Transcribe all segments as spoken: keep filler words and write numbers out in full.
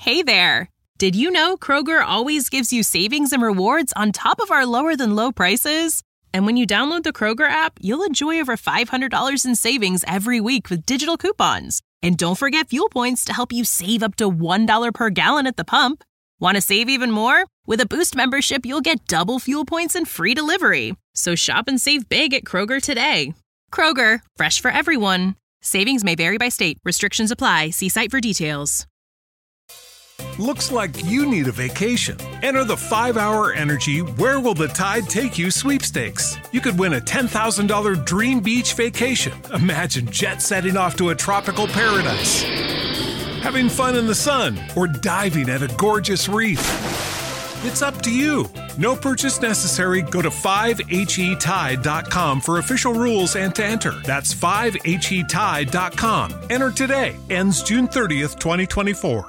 Hey there! Did you know Kroger always gives you savings and rewards on top of our lower-than-low prices? And when you download the Kroger app, you'll enjoy over five hundred dollars in savings every week with digital coupons. And don't forget fuel points to help you save up to one dollar per gallon at the pump. Want to save even more? With a Boost membership, you'll get double fuel points and free delivery. So shop and save big at Kroger today. Kroger, fresh for everyone. Savings may vary by state. Restrictions apply. See site for details. Looks like you need a vacation. Enter the five hour Energy Where Will the Tide Take You sweepstakes. You could win a ten thousand dollars dream beach vacation. Imagine jet setting off to a tropical paradise, having fun in the sun, or diving at a gorgeous reef. It's up to you. No purchase necessary. Go to five H E tide dot com for official rules and to enter. That's five H E tide dot com. Enter today. Ends June thirtieth, twenty twenty-four.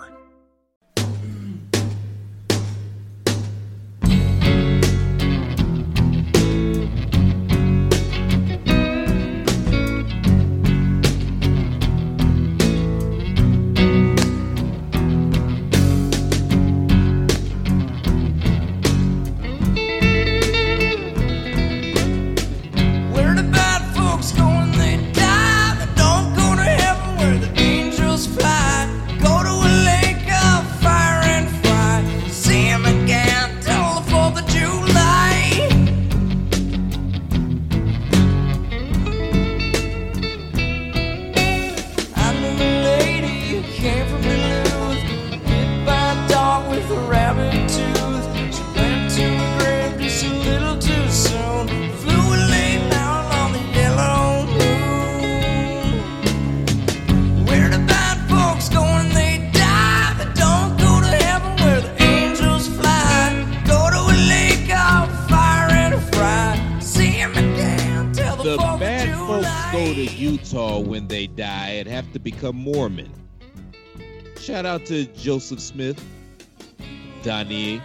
Become Mormon. Shout out to Joseph Smith, Donnie,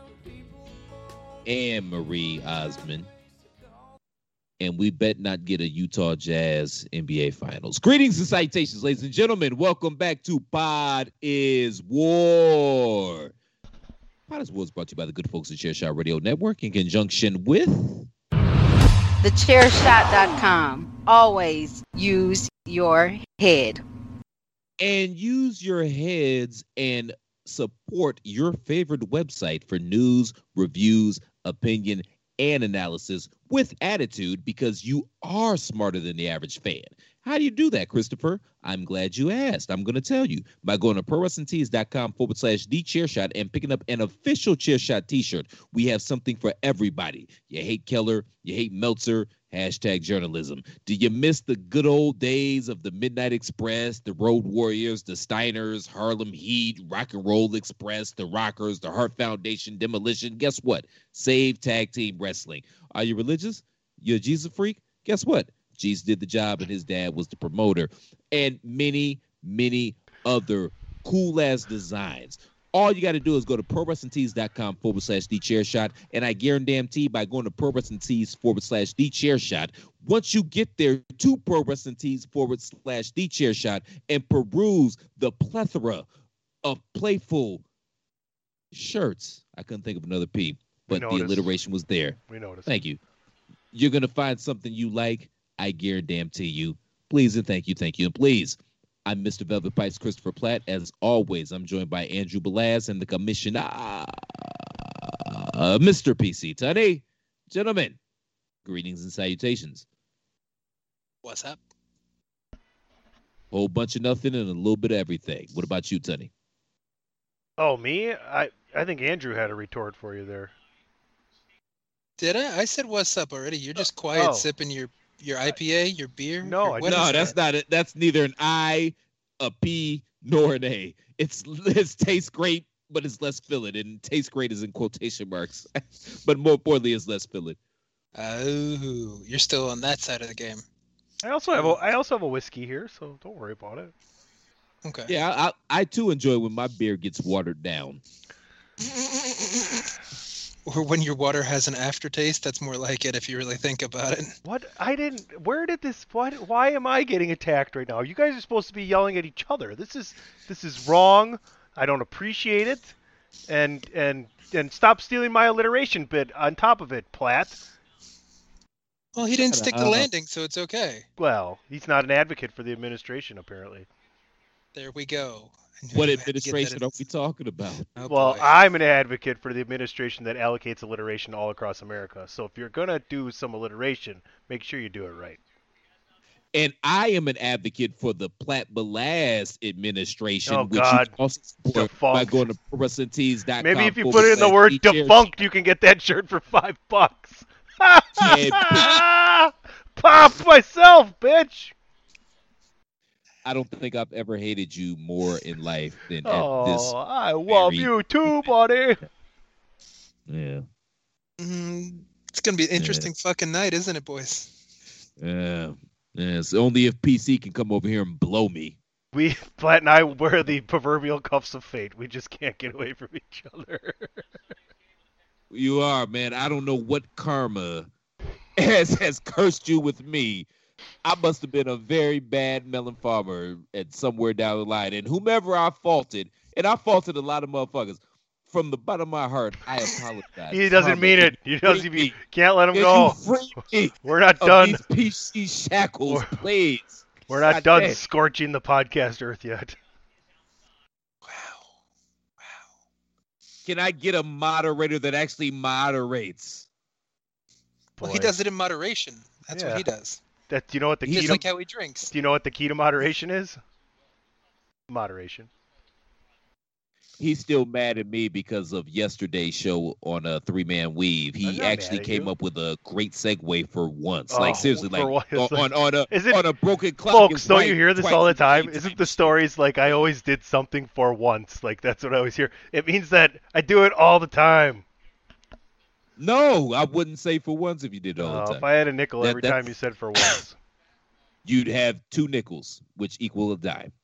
and Marie Osmond. And we bet not get a Utah Jazz N B A Finals. Greetings and citations, ladies and gentlemen. Welcome back to Pod is War. Pod is War is brought to you by the good folks at Chairshot Radio Network in conjunction with the chairshot dot com. Always use your head. And use your heads and support your favorite website for news, reviews, opinion, and analysis with attitude, because you are smarter than the average fan. How do you do that, Christopher? I'm glad you asked. I'm going to tell you by going to pro wrestling tees dot com forward slash the chairshot and picking up an official Chairshot t-shirt. We have something for everybody. You hate Keller, you hate Meltzer, hashtag journalism. Do you miss the good old days of the Midnight Express, the Road Warriors, the Steiners, Harlem Heat, Rock and Roll Express, the Rockers, the Hart Foundation, Demolition? Guess what? Save Tag Team Wrestling. Are you religious? You a Jesus freak? Guess what? Jesus did the job and his dad was the promoter. And many, many other cool-ass designs. All you got to do is go to pro wrestling tees dot com forward slash the chair shot. And I guarantee by going to pro wrestling tees forward slash the chair shot, once you get there to pro wrestling tees forward slash the chair shot and peruse the plethora of playful shirts. I couldn't think of another P, but the alliteration was there. We noticed. Thank you. You're going to find something you like. I guarantee you. Please and thank you, thank you, and please. I'm Mister Velvet Pipes, Christopher Platt. As always, I'm joined by Andrew Belaz and the commissioner, uh, Mister P C Tunney. Gentlemen, greetings and salutations. What's up? Whole bunch of nothing and a little bit of everything. What about you, Tunney? Oh, me? I, I think Andrew had a retort for you there. Did I? I said what's up already. You're just quiet oh. sipping your, your I P A, your beer? No, I no, that's that? not it. That's neither an I, a P, nor an A. It's it tastes great, but it's less filling. And tastes great is in quotation marks. But more importantly, it's less filling. Oh, you're still on that side of the game. I also have a I also have a whiskey here, so don't worry about it. Okay. Yeah, I, I, I too enjoy when my beer gets watered down. Or when your water has an aftertaste, that's more like it if you really think about it. What? I didn't. Where did this? What? Why am I getting attacked right now? You guys are supposed to be yelling at each other. This is this is wrong. I don't appreciate it, and and and stop stealing my alliteration bit on top of it, Platt. Well, he didn't Shut stick the up. landing, so it's okay. Well, he's not an advocate for the administration, apparently. There we go. I knew What you had to get that administration in. are we talking about? Oh, Well, boy. I'm an advocate for the administration that allocates alliteration all across America. So if you're gonna do some alliteration, make sure you do it right. And I am an advocate for the Platt Belaz administration, Oh, which God. you can also support by Defunct. going to pro wrestling tees dot com. Maybe if you forward put in the slash word e-chair. defunct, you can get that shirt for five bucks. Yeah, Pop myself, bitch. I don't think I've ever hated you more in life than at Oh, this. I love very- you too, buddy. Yeah, Mm, it's gonna be an interesting fucking night, isn't it, boys? yeah. Yeah, it's only if P C can come over here and blow me. We, Platt and I, wear the proverbial cuffs of fate. We just can't get away from each other. You are, man. I don't know what karma has has cursed you with me. I must have been a very bad melon farmer at somewhere down the line. And whomever I faulted, and I faulted a lot of motherfuckers, from the bottom of my heart, I apologize. He doesn't Karma, mean can it. you He doesn't. free He me? can't let him Can go. you free me We're not of done. these P C shackles, We're- please. We're not God done damn. scorching the podcast earth yet. Wow. Wow. Can I get a moderator that actually moderates? Well, he Boy. does it in moderation. That's Yeah. what he does. That, do you know what the key Just to, like how he drinks. do you know what the key to moderation is? Moderation. He's still mad at me because of yesterday's show on a three man weave. I'm He not mad actually at came you. up with a great segue for once. Oh, like seriously, for like what? on, It's like- on, on a Is it- on a broken clock. Folks, is don't right you hear this twice all the a day. time? Isn't the stories like I always did something for once? Like that's what I always hear. It means that I do it all the time. No, I wouldn't say for once if you did it all Uh, the if time. I had a nickel That- every that- time you said for once. You'd have two nickels, which equal a dime.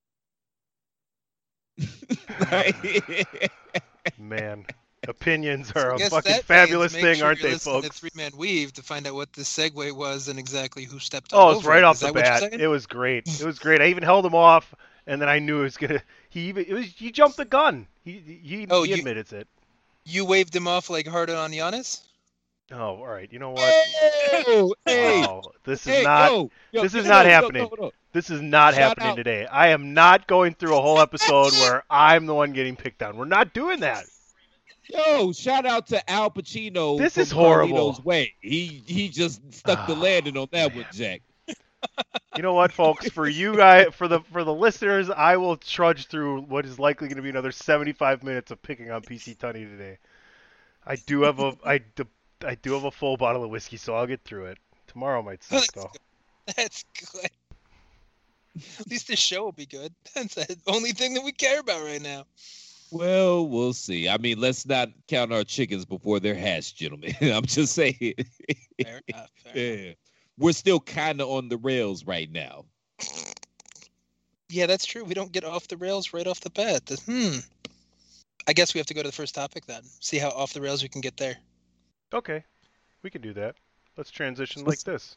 Right? Man, opinions So are I a guess fucking that fabulous means make thing, sure aren't you're they, listening to folks? Three Man Weave to find out what the segue was and exactly who stepped all Oh, it's over right it. off Is the that what you're bat. saying? It was great. It was great. I even held him off, and then I knew it was gonna. He even it was he jumped the gun. He he, Oh, he you- admits it. You waved him off like harder on Giannis? Oh, all right. You know what? Hey, hey, Oh, this is hey, not. yo, yo, this is yo, not yo, yo, happening. yo, yo. This is not Shout happening out. today. I am not going through a whole episode where I'm the one getting picked on. We're not doing that. Yo, shout out to Al Pacino. This from is horrible. Carlito's Way. He he just stuck the landing on that one, Jack. You know what, folks? For you guys, for the for the listeners, I will trudge through what is likely going to be another seventy-five minutes of picking on P C Tunney today. I do have a I, do- I do have a full bottle of whiskey, so I'll get through it. Tomorrow might suck That's though. That's good. At least the show will be good. That's the only thing that we care about right now. Well, we'll see. I mean, let's not count our chickens before they're hatched, gentlemen. I'm just saying. Fair enough. Fair enough. Yeah. We're still kind of on the rails right now. Yeah, that's true. We don't get off the rails right off the bat. The- Hmm. I guess we have to go to the first topic then. See how off the rails we can get there. Okay, we can do that. Let's transition like this.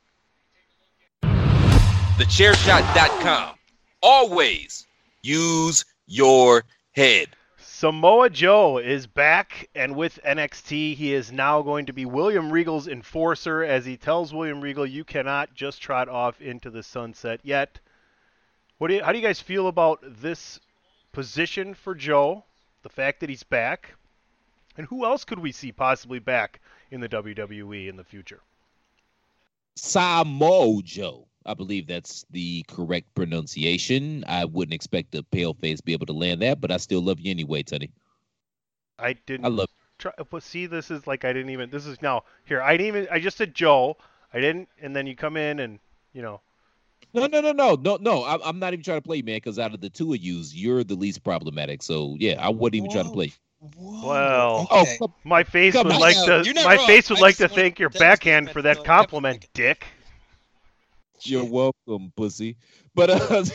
the chair shot dot com. Always use your head. Samoa Joe is back, and with N X T, he is now going to be William Regal's enforcer, as he tells William Regal, "You cannot just trot off into the sunset yet." What do you, how do you guys feel about this position for Joe? The fact that he's back, and who else could we see possibly back in the W W E in the future? Samoa Joe. I believe that's the correct pronunciation. I wouldn't expect a pale face to be able to land that, but I still love you anyway, Tony. I didn't. I love try. But see, this is like I didn't even. This is now here. I didn't even. I just said Joe. I didn't, and then you come in and you know. No, no, no, no, no, no. I'm, I'm not even trying to play, man, because out of the two of yous, you're the least problematic. So, yeah, I wasn't even trying to play. Whoa. Well, Okay. Oh, My face Come would on. like No, to. you're not My wrong. face would I like just to wanted thank your to backhand for that disrespect compliment, the- Dick. you're welcome, pussy. But, uh,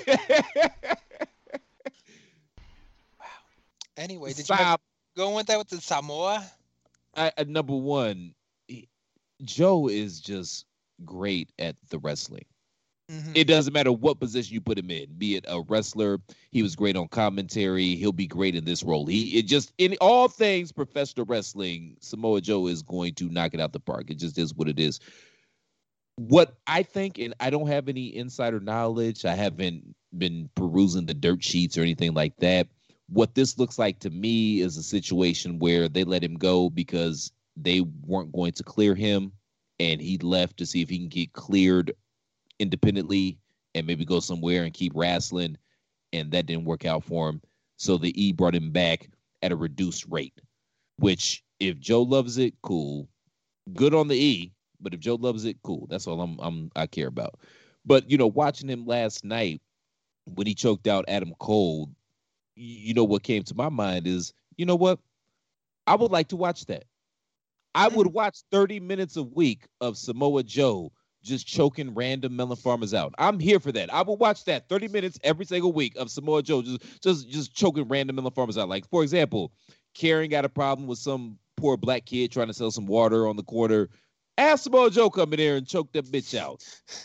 Anyway, did you Sam, have, go with that with the Samoa? I, uh, number one, he- Joe is just great at the wrestling. Mm-hmm. It doesn't matter what position you put him in, be it a wrestler. He was great on commentary. He'll be great in this role. He it just in all things professional wrestling, Samoa Joe is going to knock it out the park. It just is what it is. What I think, and I don't have any insider knowledge. I haven't been perusing the dirt sheets or anything like that. What this looks like to me is a situation where they let him go because they weren't going to clear him, and he left to see if he can get cleared independently and maybe go somewhere and keep wrestling, and that didn't work out for him. So the E brought him back at a reduced rate, which if Joe loves it, cool. Good on the E, but if Joe loves it, cool. That's all I'm, I'm I care about. But, you know, watching him last night when he choked out Adam Cole, you know what came to my mind is, you know what? I would like to watch that. I would watch thirty minutes a week of Samoa Joe just choking random melon farmers out. I'm here for that. I will watch that thirty minutes every single week of Samoa Joe just just just choking random melon farmers out. Like, for example, Karen got a problem with some poor black kid trying to sell some water on the corner. Ask Samoa Joe come in there and choke that bitch out.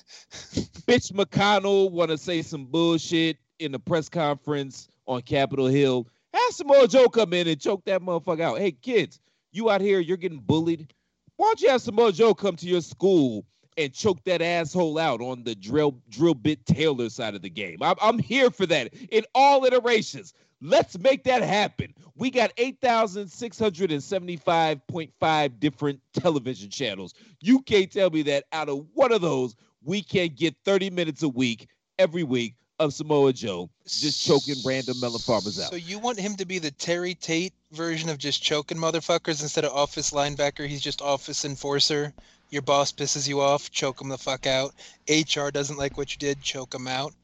Bitch McConnell want to say some bullshit in the press conference on Capitol Hill. Ask Samoa Joe come in and choke that motherfucker out. Hey, kids, you out here, you're getting bullied. Why don't you have Samoa Joe come to your school and choke that asshole out on the drill drill bit Taylor side of the game? I'm, I'm here for that in all iterations. Let's make that happen. We got eight thousand six hundred seventy-five point five different television channels. You can't tell me that out of one of those, we can't get thirty minutes a week, every week, of Samoa Joe just choking random melon farmers out. So you want him to be the Terry Tate version of just choking motherfuckers instead of office linebacker? He's just office enforcer. Your boss pisses you off, choke him the fuck out. H R doesn't like what you did, choke him out.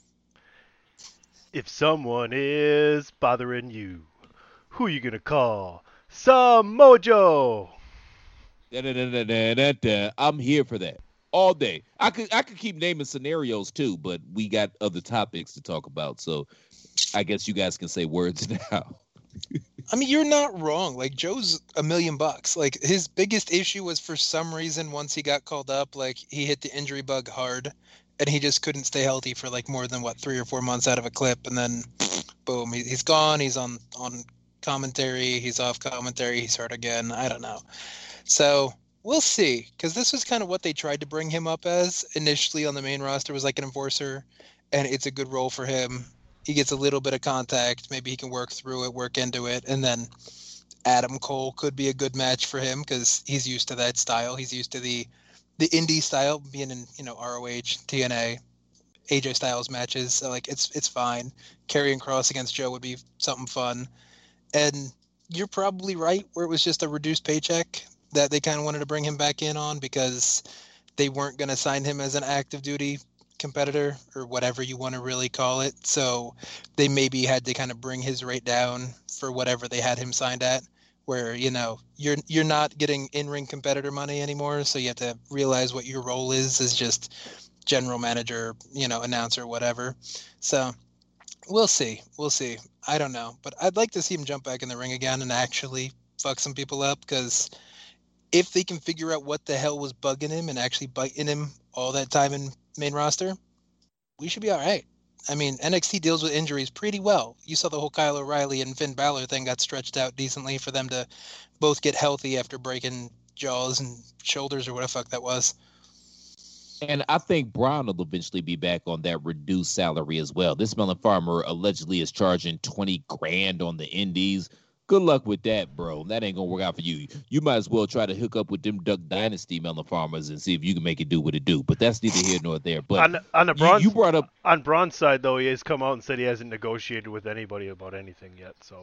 If someone is bothering you, who you gonna call? Samoa Joe. Da, da, da, da, da, da. I'm here for that all day. I could I could keep naming scenarios too, but we got other topics to talk about, so I guess you guys can say words now. I mean, you're not wrong. Like, Joe's a million bucks. Like, his biggest issue was, for some reason, once he got called up, like, he hit the injury bug hard, and he just couldn't stay healthy for like more than what three or four months out of a clip, and then boom, he, he's gone. He's on on commentary. He's off commentary. He's hurt again. I don't know. So we'll see, because this was kind of what they tried to bring him up as initially on the main roster, was like an enforcer, and it's a good role for him. He gets a little bit of contact. Maybe he can work through it, work into it, and then Adam Cole could be a good match for him because he's used to that style. He's used to the the indie style, being in, you know, R O H, T N A, A J Styles matches. So, like, it's it's fine. Karrion Kross against Joe would be something fun. And you're probably right where it was just a reduced paycheck that they kind of wanted to bring him back in on because they weren't going to sign him as an active duty competitor or whatever you want to really call it. So they maybe had to kind of bring his rate down for whatever they had him signed at, where, you know, you're you're not getting in-ring competitor money anymore, so you have to realize what your role is as just general manager, you know, announcer, whatever. So we'll see. We'll see. I don't know. But I'd like to see him jump back in the ring again and actually fuck some people up, because if they can figure out what the hell was bugging him and actually biting him all that time in main roster, we should be all right. I mean, N X T deals with injuries pretty well. You saw the whole Kyle O'Reilly and Finn Balor thing got stretched out decently for them to both get healthy after breaking jaws and shoulders or what the fuck that was. And I think Braun will eventually be back on that reduced salary as well. This Melon Farmer allegedly is charging twenty grand on the indies. Good luck with that, bro. That ain't gonna work out for you. You might as well try to hook up with them Duck Dynasty Melon Farmers and see if you can make it do what it do. But that's neither here nor there. But on, on the Braun, you, you brought up on Braun's side, though, he has come out and said he hasn't negotiated with anybody about anything yet. So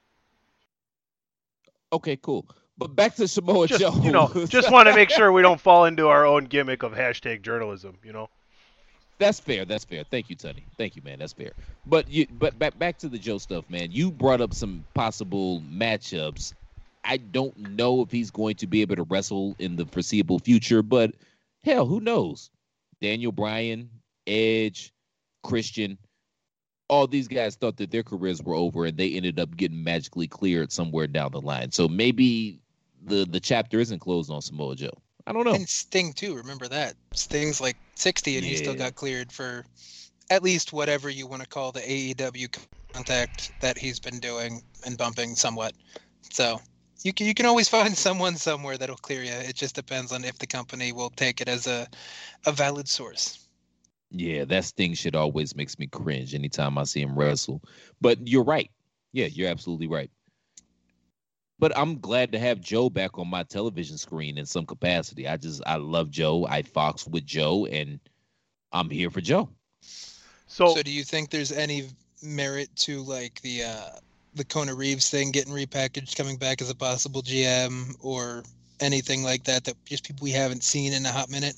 okay, cool. But back to Samoa just, Joe. You know, just want to make sure we don't fall into our own gimmick of hashtag journalism. You know. That's fair. That's fair. Thank you, Tony. Thank you, man. That's fair. But you, but back back to the Joe stuff, man. You brought up some possible matchups. I don't know if he's going to be able to wrestle in the foreseeable future, but hell, who knows? Daniel Bryan, Edge, Christian, all these guys thought that their careers were over, and they ended up getting magically cleared somewhere down the line. So maybe the the chapter isn't closed on Samoa Joe. I don't know. And Sting too. Remember that Sting's like sixty and yeah. he still got cleared for at least whatever you want to call the A E W contact that he's been doing and bumping somewhat. So you can you can always find someone somewhere that'll clear you. It just depends on if the company will take it as a a valid source. Yeah, that Sting shit always makes me cringe anytime I see him wrestle. But you're right. Yeah, you're absolutely right. But I'm glad to have Joe back on my television screen in some capacity. I just, I love Joe. I fox with Joe, and I'm here for Joe. So, so do you think there's any merit to like the uh, the Kona Reeves thing getting repackaged, coming back as a possible G M or anything like that, that just people we haven't seen in a hot minute?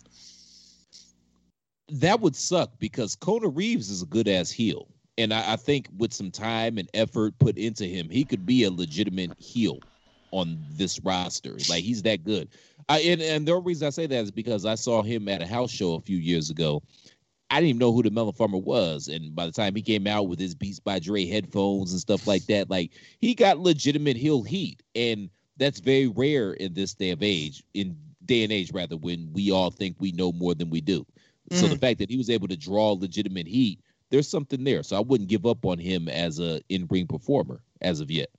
That would suck because Kona Reeves is a good-ass heel. And I, I think with some time and effort put into him, he could be a legitimate heel on this roster. Like, he's that good. I, and, and the only reason I say that is because I saw him at a house show a few years ago. I didn't even know who the Melon Farmer was. And by the time he came out with his Beats by Dre headphones and stuff like that, like, he got legitimate heel heat. And that's very rare in this day of age, in day and age, rather, when we all think we know more than we do. Mm. So the fact that he was able to draw legitimate heat, there's something there. So I wouldn't give up on him as a in-ring performer as of yet.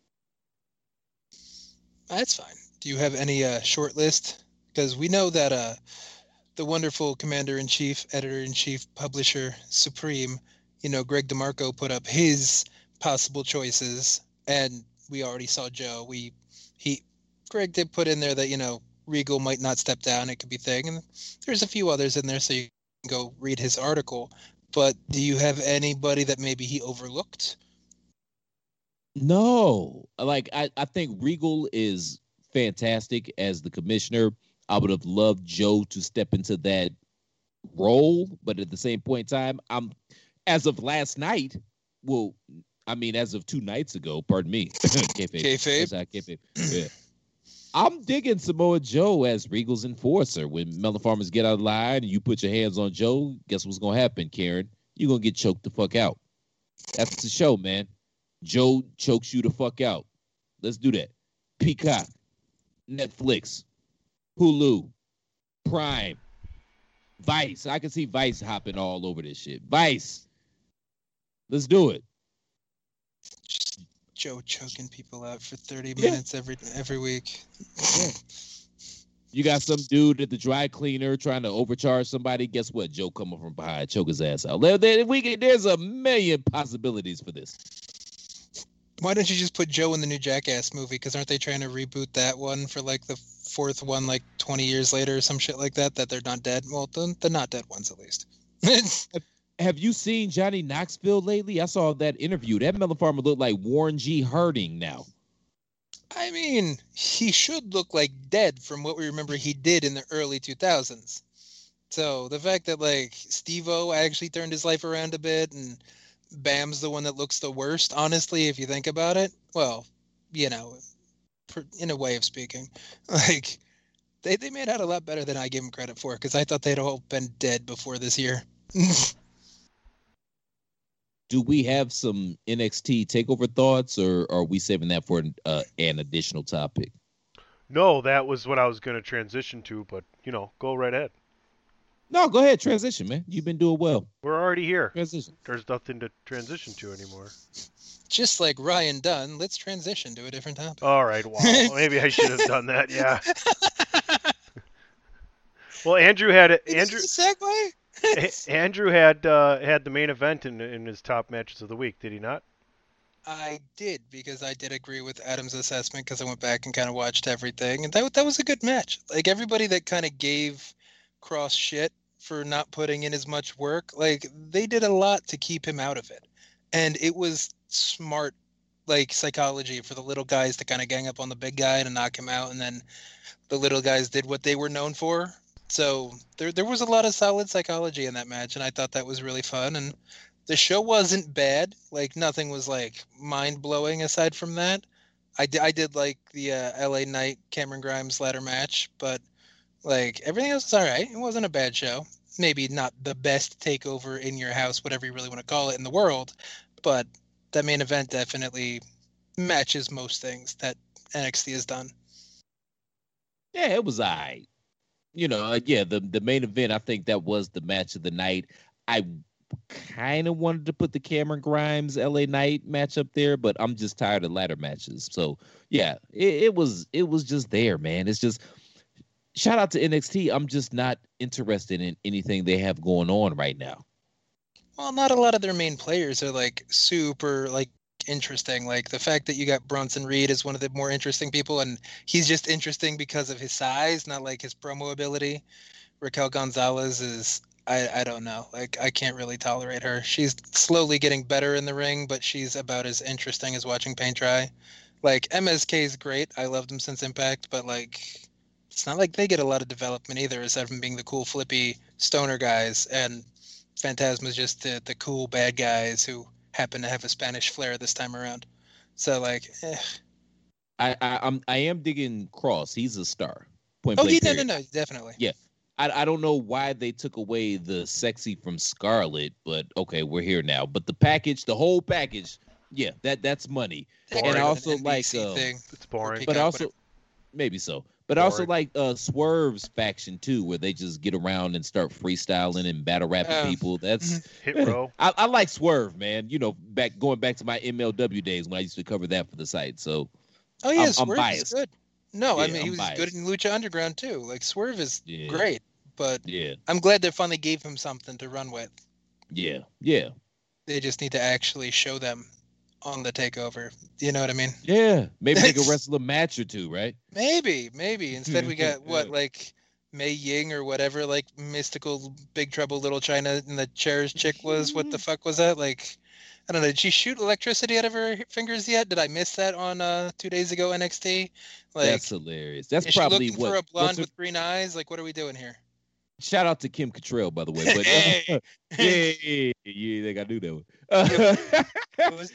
That's fine. Do you have any uh, short list? Because we know that uh, the wonderful Commander-in-Chief, Editor-in-Chief, Publisher Supreme, you know, Greg DeMarco put up his possible choices, and we already saw Joe. We he Greg did put in there that, you know, Regal might not step down. It could be thing. And there's a few others in there, so you can go read his article. But do you have anybody that maybe he overlooked? No. Like, I, I think Regal is fantastic as the commissioner. I would have loved Joe to step into that role. But at the same point in time, I'm, as of last night, well, I mean, as of two nights ago, pardon me. Kayfabe. Kayfabe. Kayfabe. Yeah. I'm digging Samoa Joe as Regal's enforcer. When Melon Farmers get out of line and you put your hands on Joe, guess what's going to happen, Karen? You're going to get choked the fuck out. That's the show, man. Joe chokes you the fuck out. Let's do that. Peacock, Netflix, Hulu, Prime, Vice. I can see Vice hopping all over this shit. Vice. Let's do it. Joe choking people out for thirty minutes yeah. every every week. Yeah. You got some dude at the dry cleaner trying to overcharge somebody. Guess what? Joe coming from behind, choke his ass out. We can, there's a million possibilities for this. Why don't you just put Joe in the new Jackass movie? Because aren't they trying to reboot that one for like the fourth one, like twenty years later or some shit like that? That they're not dead. Well, the, the not dead ones at least. Have you seen Johnny Knoxville lately? I saw that interview. That Melon Farmer looked like Warren G. Harding now. I mean, he should look like dead from what we remember he did in the early two thousands. So the fact that like Steve-O actually turned his life around a bit and Bam's the one that looks the worst, honestly, if you think about it, well, you know, in a way of speaking, like they, they made out a lot better than I give them credit for, because I thought they'd all been dead before this year. Do we have some N X T takeover thoughts, or are we saving that for uh, an additional topic? No, that was what I was going to transition to, but, you know, go right ahead. No, go ahead. Transition, man. You've been doing well. We're already here. Transition. There's nothing to transition to anymore. Just like Ryan Dunn, let's transition to a different topic. All right, wow. Maybe I should have done that, yeah. Well, Andrew had it. Andrew, segue? Andrew had uh, had the main event in in his top matches of the week, did he not? I did, because I did agree with Adam's assessment, because I went back and kind of watched everything, and that that was a good match. Like, everybody that kind of gave Cross shit for not putting in as much work, like, they did a lot to keep him out of it, and it was smart, like, psychology for the little guys to kind of gang up on the big guy and knock him out, and then the little guys did what they were known for. So there there was a lot of solid psychology in that match, and I thought that was really fun. And the show wasn't bad. Like, nothing was, like, mind-blowing aside from that. I, d- I did like the uh, L A Knight Cameron Grimes ladder match, but, like, everything else was all right. It wasn't a bad show. Maybe not the best takeover in your house, whatever you really want to call it, in the world, but that main event definitely matches most things that N X T has done. Yeah, it was all right. you know, uh, yeah, the the main event, I think that was the match of the night. I kind of wanted to put the Cameron Grimes L A Knight match up there, but I'm just tired of ladder matches. So yeah, it, it was it was just there, man. It's just shout out to N X T. I'm just not interested in anything they have going on right now. Well, not a lot of their main players are like super like interesting. Like the fact that you got Bronson Reed as one of the more interesting people, and he's just interesting because of his size, not like his promo ability. Raquel Gonzalez is, I, I don't know. Like, I can't really tolerate her. She's slowly getting better in the ring, but she's about as interesting as watching paint dry. Like, M S K is great. I loved him since Impact, but like, it's not like they get a lot of development either, aside from being the cool, flippy stoner guys. And Phantasma's just the, the cool bad guys who happen to have a Spanish flair this time around. So like, eh. I, I I'm I am digging Cross. He's a star. Point Oh, blank, yeah, no, period. no, no, definitely. Yeah. I, I don't know why they took away the sexy from Scarlet, but okay, we're here now. But the package, the whole package, yeah, that that's money. That And I could also have an like, N B C um, thing. It's boring. Pick but out also whatever. maybe so. But I also Boring. like uh, Swerve's faction too, where they just get around and start freestyling and battle rapping Oh. people. That's Hit row. I, I like Swerve, man. You know, back going back to my M L W days when I used to cover that for the site. So Oh yeah, I'm- I'm Swerve is biased. good. No, I Yeah, mean he I'm was good biased. in Lucha Underground too. Like Swerve is Yeah. great, but yeah, I'm glad they finally gave him something to run with. yeah, yeah, They just need to actually show them on the takeover. You know what I mean? yeah. Maybe they could It's- wrestle a match or two, right? Maybe, maybe. Instead we got what, like Mei Ying or whatever, like mystical Big Trouble Little China and the chairs chick was. What the fuck was that? Like, I don't know. Did she shoot electricity out of her fingers yet? Did I miss that on uh two days ago N X T? Like, That's hilarious. That's is she probably looking what. for a what's blonde her- with green eyes? Like, what are we doing here? Shout out to Kim Cattrall, by the way. But Hey. yeah, you think I knew that one. Uh, It was-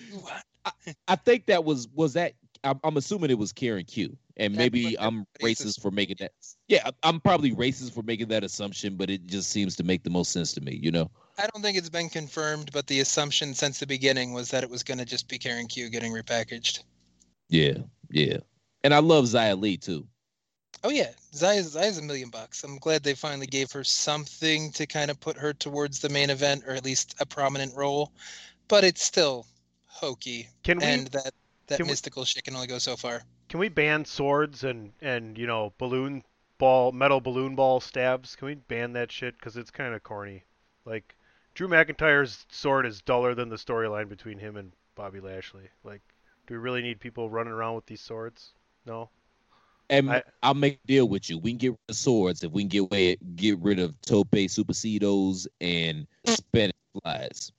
I think that was was that. I'm, I'm assuming it was Karen Q, and That maybe was I'm racist. racist for making that. Yeah, I- I'm probably racist for making that assumption, but it just seems to make the most sense to me. You know. I don't think it's been confirmed, but the assumption since the beginning was that it was going to just be Karen Q getting repackaged. Yeah, yeah. And I love Xia Li too. Oh yeah, Zaya's, Zaya's a million bucks. I'm glad they finally gave her something to kind of put her towards the main event, or at least a prominent role. But it's still hokey, Can we and that that can we- mystical shit can only go so far. can we ban swords and and you know balloon ball metal balloon ball stabs? Can we ban that shit? Because it's kind of corny. Like Drew McIntyre's sword is duller than the storyline between him and Bobby Lashley. Like, do we really need people running around with these swords? No. And I- I'll make a deal with you. We can get rid of swords if we can get away, get rid of Tope Supercedos and Spanish flies.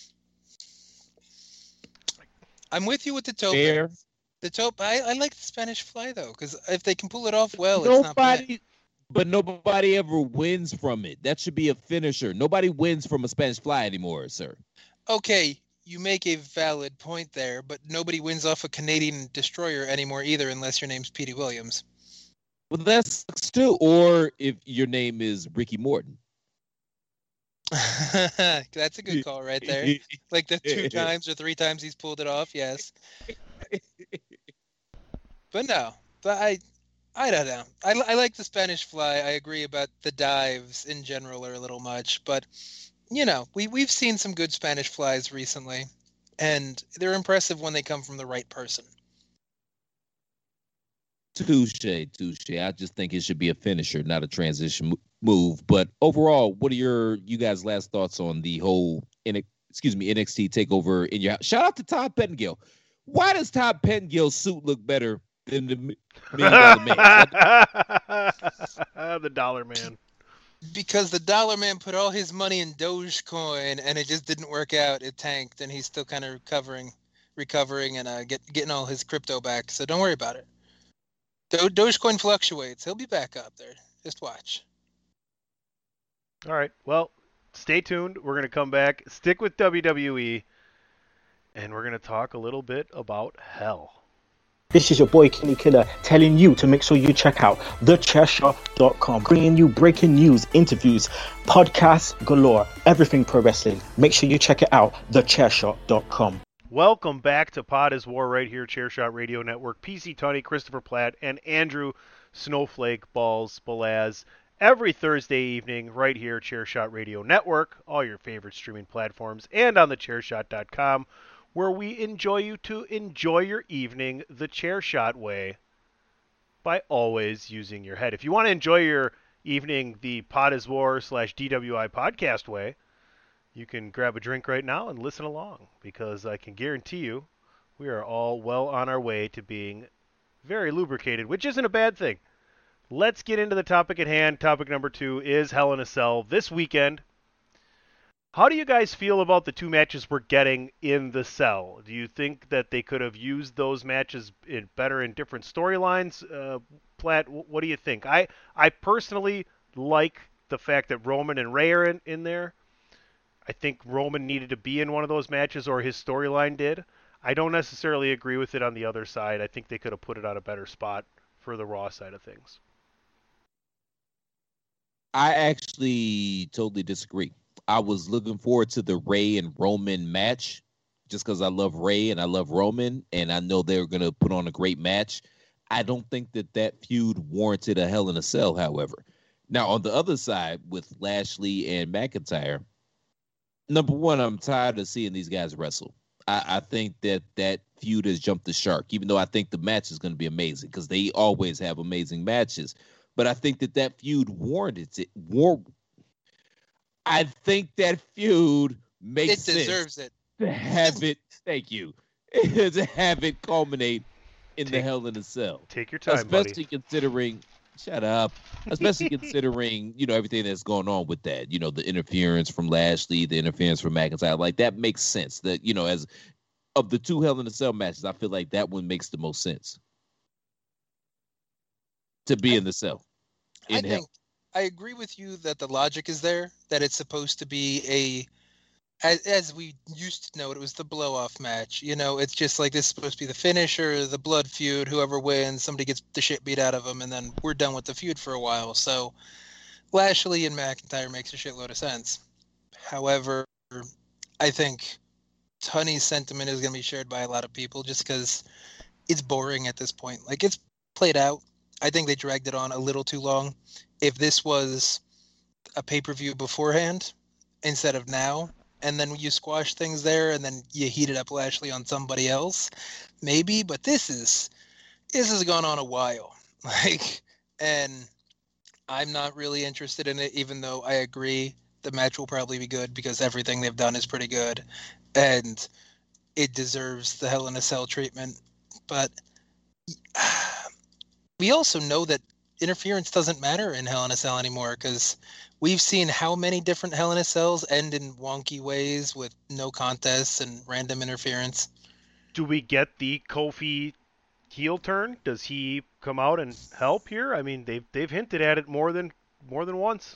I'm with you with the tope. Fair. The tope. I, I like the Spanish fly though, because if they can pull it off well, it's not bad. Nobody, but nobody ever wins from it. That should be a finisher. Nobody wins from a Spanish fly anymore, sir. Okay, you make a valid point there, but nobody wins off a Canadian destroyer anymore either, unless your name's Petey Williams. Well, that sucks too. Or if your name is Ricky Morton. That's a good call right there. Like the two times or three times he's pulled it off, yes. But no, but I, I don't know. I, I like the Spanish fly. I agree about the dives in general are a little much, but you know, we we've seen some good Spanish flies recently, and they're impressive when they come from the right person. Touche, touche. I just think it should be a finisher, not a transition mo- move. But overall, what are your you guys' last thoughts on the whole N- excuse me N X T takeover in your house? Shout out to Todd Pettengill. Why does Todd Pettingill's suit look better than the million dollar man? The Dollar Man. Because the Dollar Man put all his money in Dogecoin, and it just didn't work out. It tanked, and he's still kind of recovering, recovering, and uh, get getting all his crypto back. So don't worry about it. Do- Dogecoin fluctuates. He'll be back up there. Just watch. All right. Well, stay tuned. We're going to come back, stick with W W E, and we're going to talk a little bit about hell. This is your boy Kenny Killer telling you to make sure you check out the chair shot dot com, bringing you breaking news, interviews, podcasts galore, everything pro wrestling. Make sure you check it out, the chair shot dot com. Welcome back to Pod is War right here, Chairshot Radio Network. P C Tunney, Christopher Platt, and Andrew Snowflake Balls Balaz every Thursday evening right here, Chairshot Radio Network, all your favorite streaming platforms, and on the chairshot dot com, where we enjoy you to enjoy your evening the Chairshot way by always using your head. If you want to enjoy your evening the Pod is War slash D W I podcast way, you can grab a drink right now and listen along, because I can guarantee you we are all well on our way to being very lubricated, which isn't a bad thing. Let's get into the topic at hand. Topic number two is Hell in a Cell this weekend. How do you guys feel about the two matches we're getting in the Cell? Do you think that they could have used those matches in better in different storylines? Uh, Platt, what do you think? I, I personally like the fact that Roman and Ray are in, in there. I think Roman needed to be in one of those matches, or his storyline did. I don't necessarily agree with it on the other side. I think they could have put it on a better spot for the Raw side of things. I actually totally disagree. I was looking forward to the Ray and Roman match just because I love Ray and I love Roman, and I know they were going to put on a great match. I don't think that that feud warranted a Hell in a Cell, however. Now, on the other side, with Lashley and McIntyre, number one, I'm tired of seeing these guys wrestle. I, I think that that feud has jumped the shark, even though I think the match is going to be amazing because they always have amazing matches. But I think that that feud warranted it. War. I think that feud makes it sense. It deserves it. To have it, thank you, to have it culminate in take, the Hell in a Cell. Take your time, especially buddy. considering. Shut up. Especially considering, you know, everything that's going on with that. You know, the interference from Lashley, the interference from McIntyre. Like, that makes sense. That, you know, as of the two Hell in a Cell matches, I feel like that one makes the most sense. To be I, in the cell. In I think hell. I agree with you that the logic is there, that it's supposed to be a, as, as we used to know it, it was the blow-off match. You know, it's just like this is supposed to be the finisher, the blood feud, whoever wins, somebody gets the shit beat out of them, and then we're done with the feud for a while. So Lashley and McIntyre makes a shitload of sense. However, I think Tunney's sentiment is going to be shared by a lot of people just because it's boring at this point. Like, it's played out. I think they dragged it on a little too long. If this was a pay-per-view beforehand instead of now, and then you squash things there, and then you heated up Lashley on somebody else, maybe. But this is this has gone on a while, like, and I'm not really interested in it. Even though I agree the match will probably be good because everything they've done is pretty good, and it deserves the Hell in a Cell treatment. But we also know that interference doesn't matter in Hell in a Cell anymore because we've seen how many different Hell in a Cells end in wonky ways with no contests and random interference. Do we get the Kofi heel turn? Does he come out and help here? I mean, they've they've hinted at it more than more than once.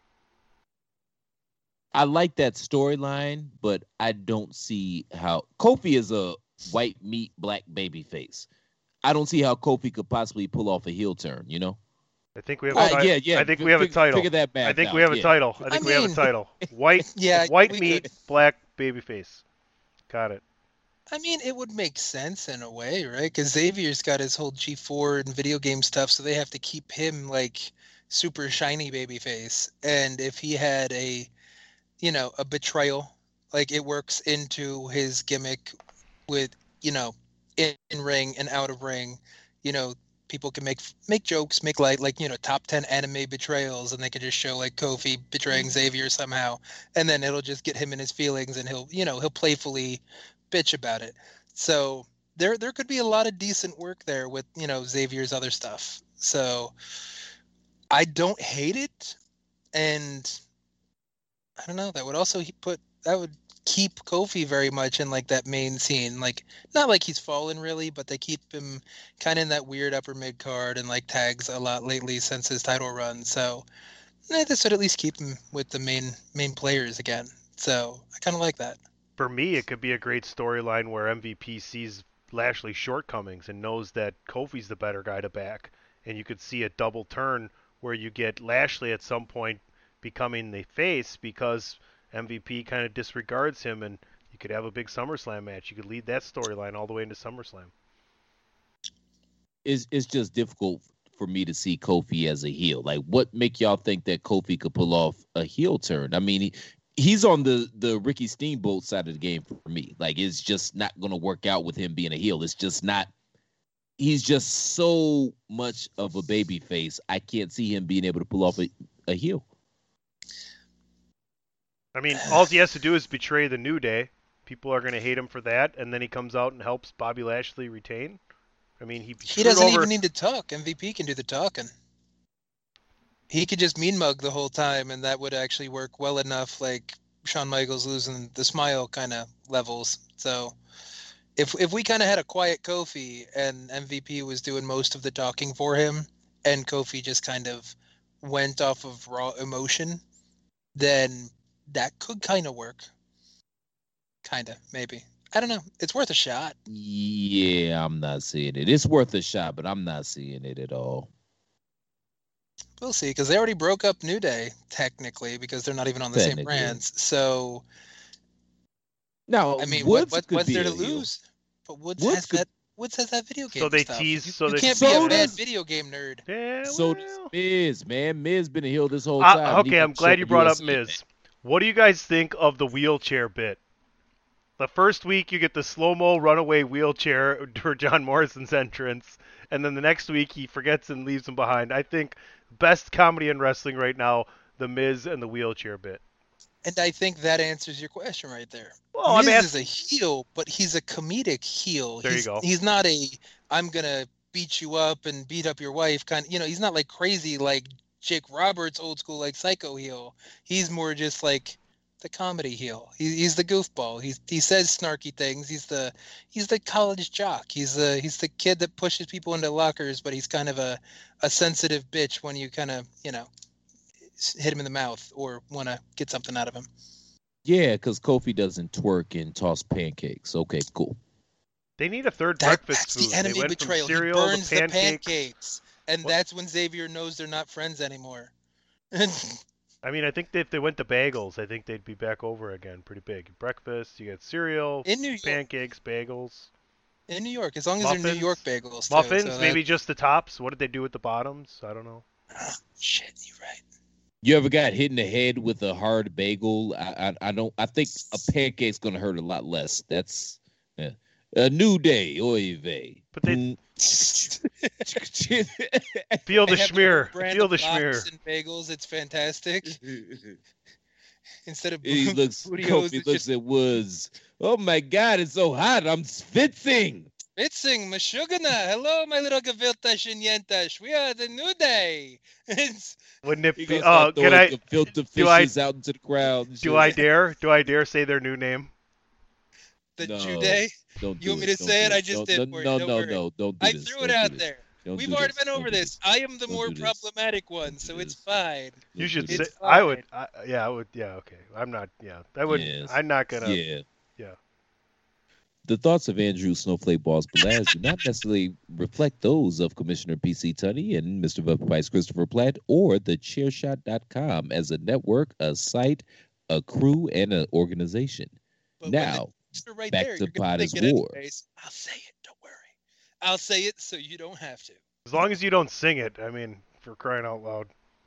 I like that storyline, but I don't see how Kofi is a white meat black baby face. I don't see how Kofi could possibly pull off a heel turn, you know? I think we have a Uh, title. yeah, yeah. I think F- we have a fig- title. figure that math I think out, we have a yeah. title. I think I we have a mean- title. White Yeah, white we meat, could. black baby face. Got it. I mean, it would make sense in a way, right? Because Xavier's got his whole G four and video game stuff, so they have to keep him like super shiny baby face. And if he had a, you know, a betrayal, like it works into his gimmick with, you know, in, in ring and out of ring, you know, people can make make jokes, make light, like, you know, top ten anime betrayals, and they can just show like Kofi betraying Xavier somehow, and then it'll just get him in his feelings, and he'll, you know, he'll playfully bitch about it. So there there could be a lot of decent work there with, you know, Xavier's other stuff. So I don't hate it, and I don't know, that would also put that would keep Kofi very much in like that main scene, like not like he's fallen really, but they keep him kind of in that weird upper mid card and like tags a lot lately since his title run. So eh, this would at least keep him with the main main players again. So I kind of like that. For me, it could be a great storyline where M V P sees Lashley's shortcomings and knows that Kofi's the better guy to back, and you could see a double turn where you get Lashley at some point becoming the face because M V P kind of disregards him, and you could have a big SummerSlam match. You could lead that storyline all the way into SummerSlam. It's, it's just difficult for me to see Kofi as a heel. Like, what make y'all think that Kofi could pull off a heel turn? I mean, he, he's on the, the Ricky Steamboat side of the game for me. Like, it's just not going to work out with him being a heel. It's just not. He's just so much of a baby face. I can't see him being able to pull off a, a heel. I mean, all he has to do is betray the New Day. People are going to hate him for that, and then he comes out and helps Bobby Lashley retain. I mean, he he doesn't over... even need to talk. M V P can do the talking. He could just mean mug the whole time, and that would actually work well enough. Like Shawn Michaels losing the smile kind of levels. So, if if we kind of had a quiet Kofi and M V P was doing most of the talking for him, and Kofi just kind of went off of raw emotion, then that could kind of work. Kind of, maybe. I don't know. It's worth a shot. Yeah, I'm not seeing it. It's worth a shot, but I'm not seeing it at all. We'll see, because they already broke up New Day, technically, because they're not even on the same brands. So, no, I mean, Woods what, what, what's there to lose? But Woods, Woods has could... that. Woods has that video game So they stuff. tease. You, so you they can't so be a does... bad video game nerd. Yeah, so well... does Miz, man. Miz been a heel this whole uh, time. Okay, I'm glad you brought up Miz. What do you guys think of the wheelchair bit? The first week you get the slow-mo runaway wheelchair for John Morrison's entrance, and then the next week he forgets and leaves him behind. I think best comedy in wrestling right now, the Miz and the wheelchair bit. And I think that answers your question right there. Well, Miz I mean, is a heel, but he's a comedic heel. There he's, you go. He's not a I'm gonna beat you up and beat up your wife kind. You know, he's not like crazy like Jake Roberts, old school like psycho heel. He's more just like the comedy heel. He, he's the goofball. He he says snarky things. He's the he's the college jock. He's the he's the kid that pushes people into lockers, but he's kind of a, a sensitive bitch when you kind of you know hit him in the mouth or want to get something out of him. Yeah, because Kofi doesn't twerk and toss pancakes. Okay, cool. They need a third that, breakfast that's food. the enemy they went betrayal. From he cereal burns to pancakes. the pancakes, and what? That's when Xavier knows they're not friends anymore. I mean, I think that if they went to bagels, I think they'd be back over again pretty big. Breakfast, you got cereal, in New York, pancakes, bagels. In New York, as long as muffins, they're New York bagels. Too, muffins, so maybe that... just the tops. What did they do with the bottoms? I don't know. Oh, shit, you're right. You ever got hit in the head with a hard bagel? I I, I don't. I think a pancake's gonna hurt a lot less. That's yeah. A new day, oy vey. But they Mm. feel the They have schmear. brand Feel of the lox schmear. and bagels, it's fantastic. Instead of He looks. Booty-O's, Kofi it's looks just at Woods. Oh my God! It's so hot. I'm schwitzing. Vitzing, Mashugana. Hello, my little Gavilta Shinyentash. We are the New Day. It's Wouldn't it He be? goes Oh, out can throwing I? the filter do I- fishes out into the crowd? and Do shit. I dare? Do I dare say their new name? the No. Jew Day. Don't do You want me to Don't say do it? I just Don't- did No, for you, no, don't no, worry. no. Don't do I this. threw Don't it do out this. there. Don't We've do already this. been over Don't do this. I am the Don't more do this. problematic one, Don't so do it's this. fine. You should do say. It's I would. fine. I, yeah, I would. Yeah, okay. I'm not. Yeah, I would. Yes. I'm not gonna. Yeah. Yeah. The thoughts of Andrew Snowflake Balls Belaz do not necessarily reflect those of Commissioner P C Tunney and Mister Vice Christopher Platt or the chair shot dot com as a network, a site, a crew, and an organization. But when Now, the right back there, to you're gonna Pot think is it War. anyways. I'll say it. Don't worry. I'll say it so you don't have to. As long as you don't sing it. I mean, for crying out loud.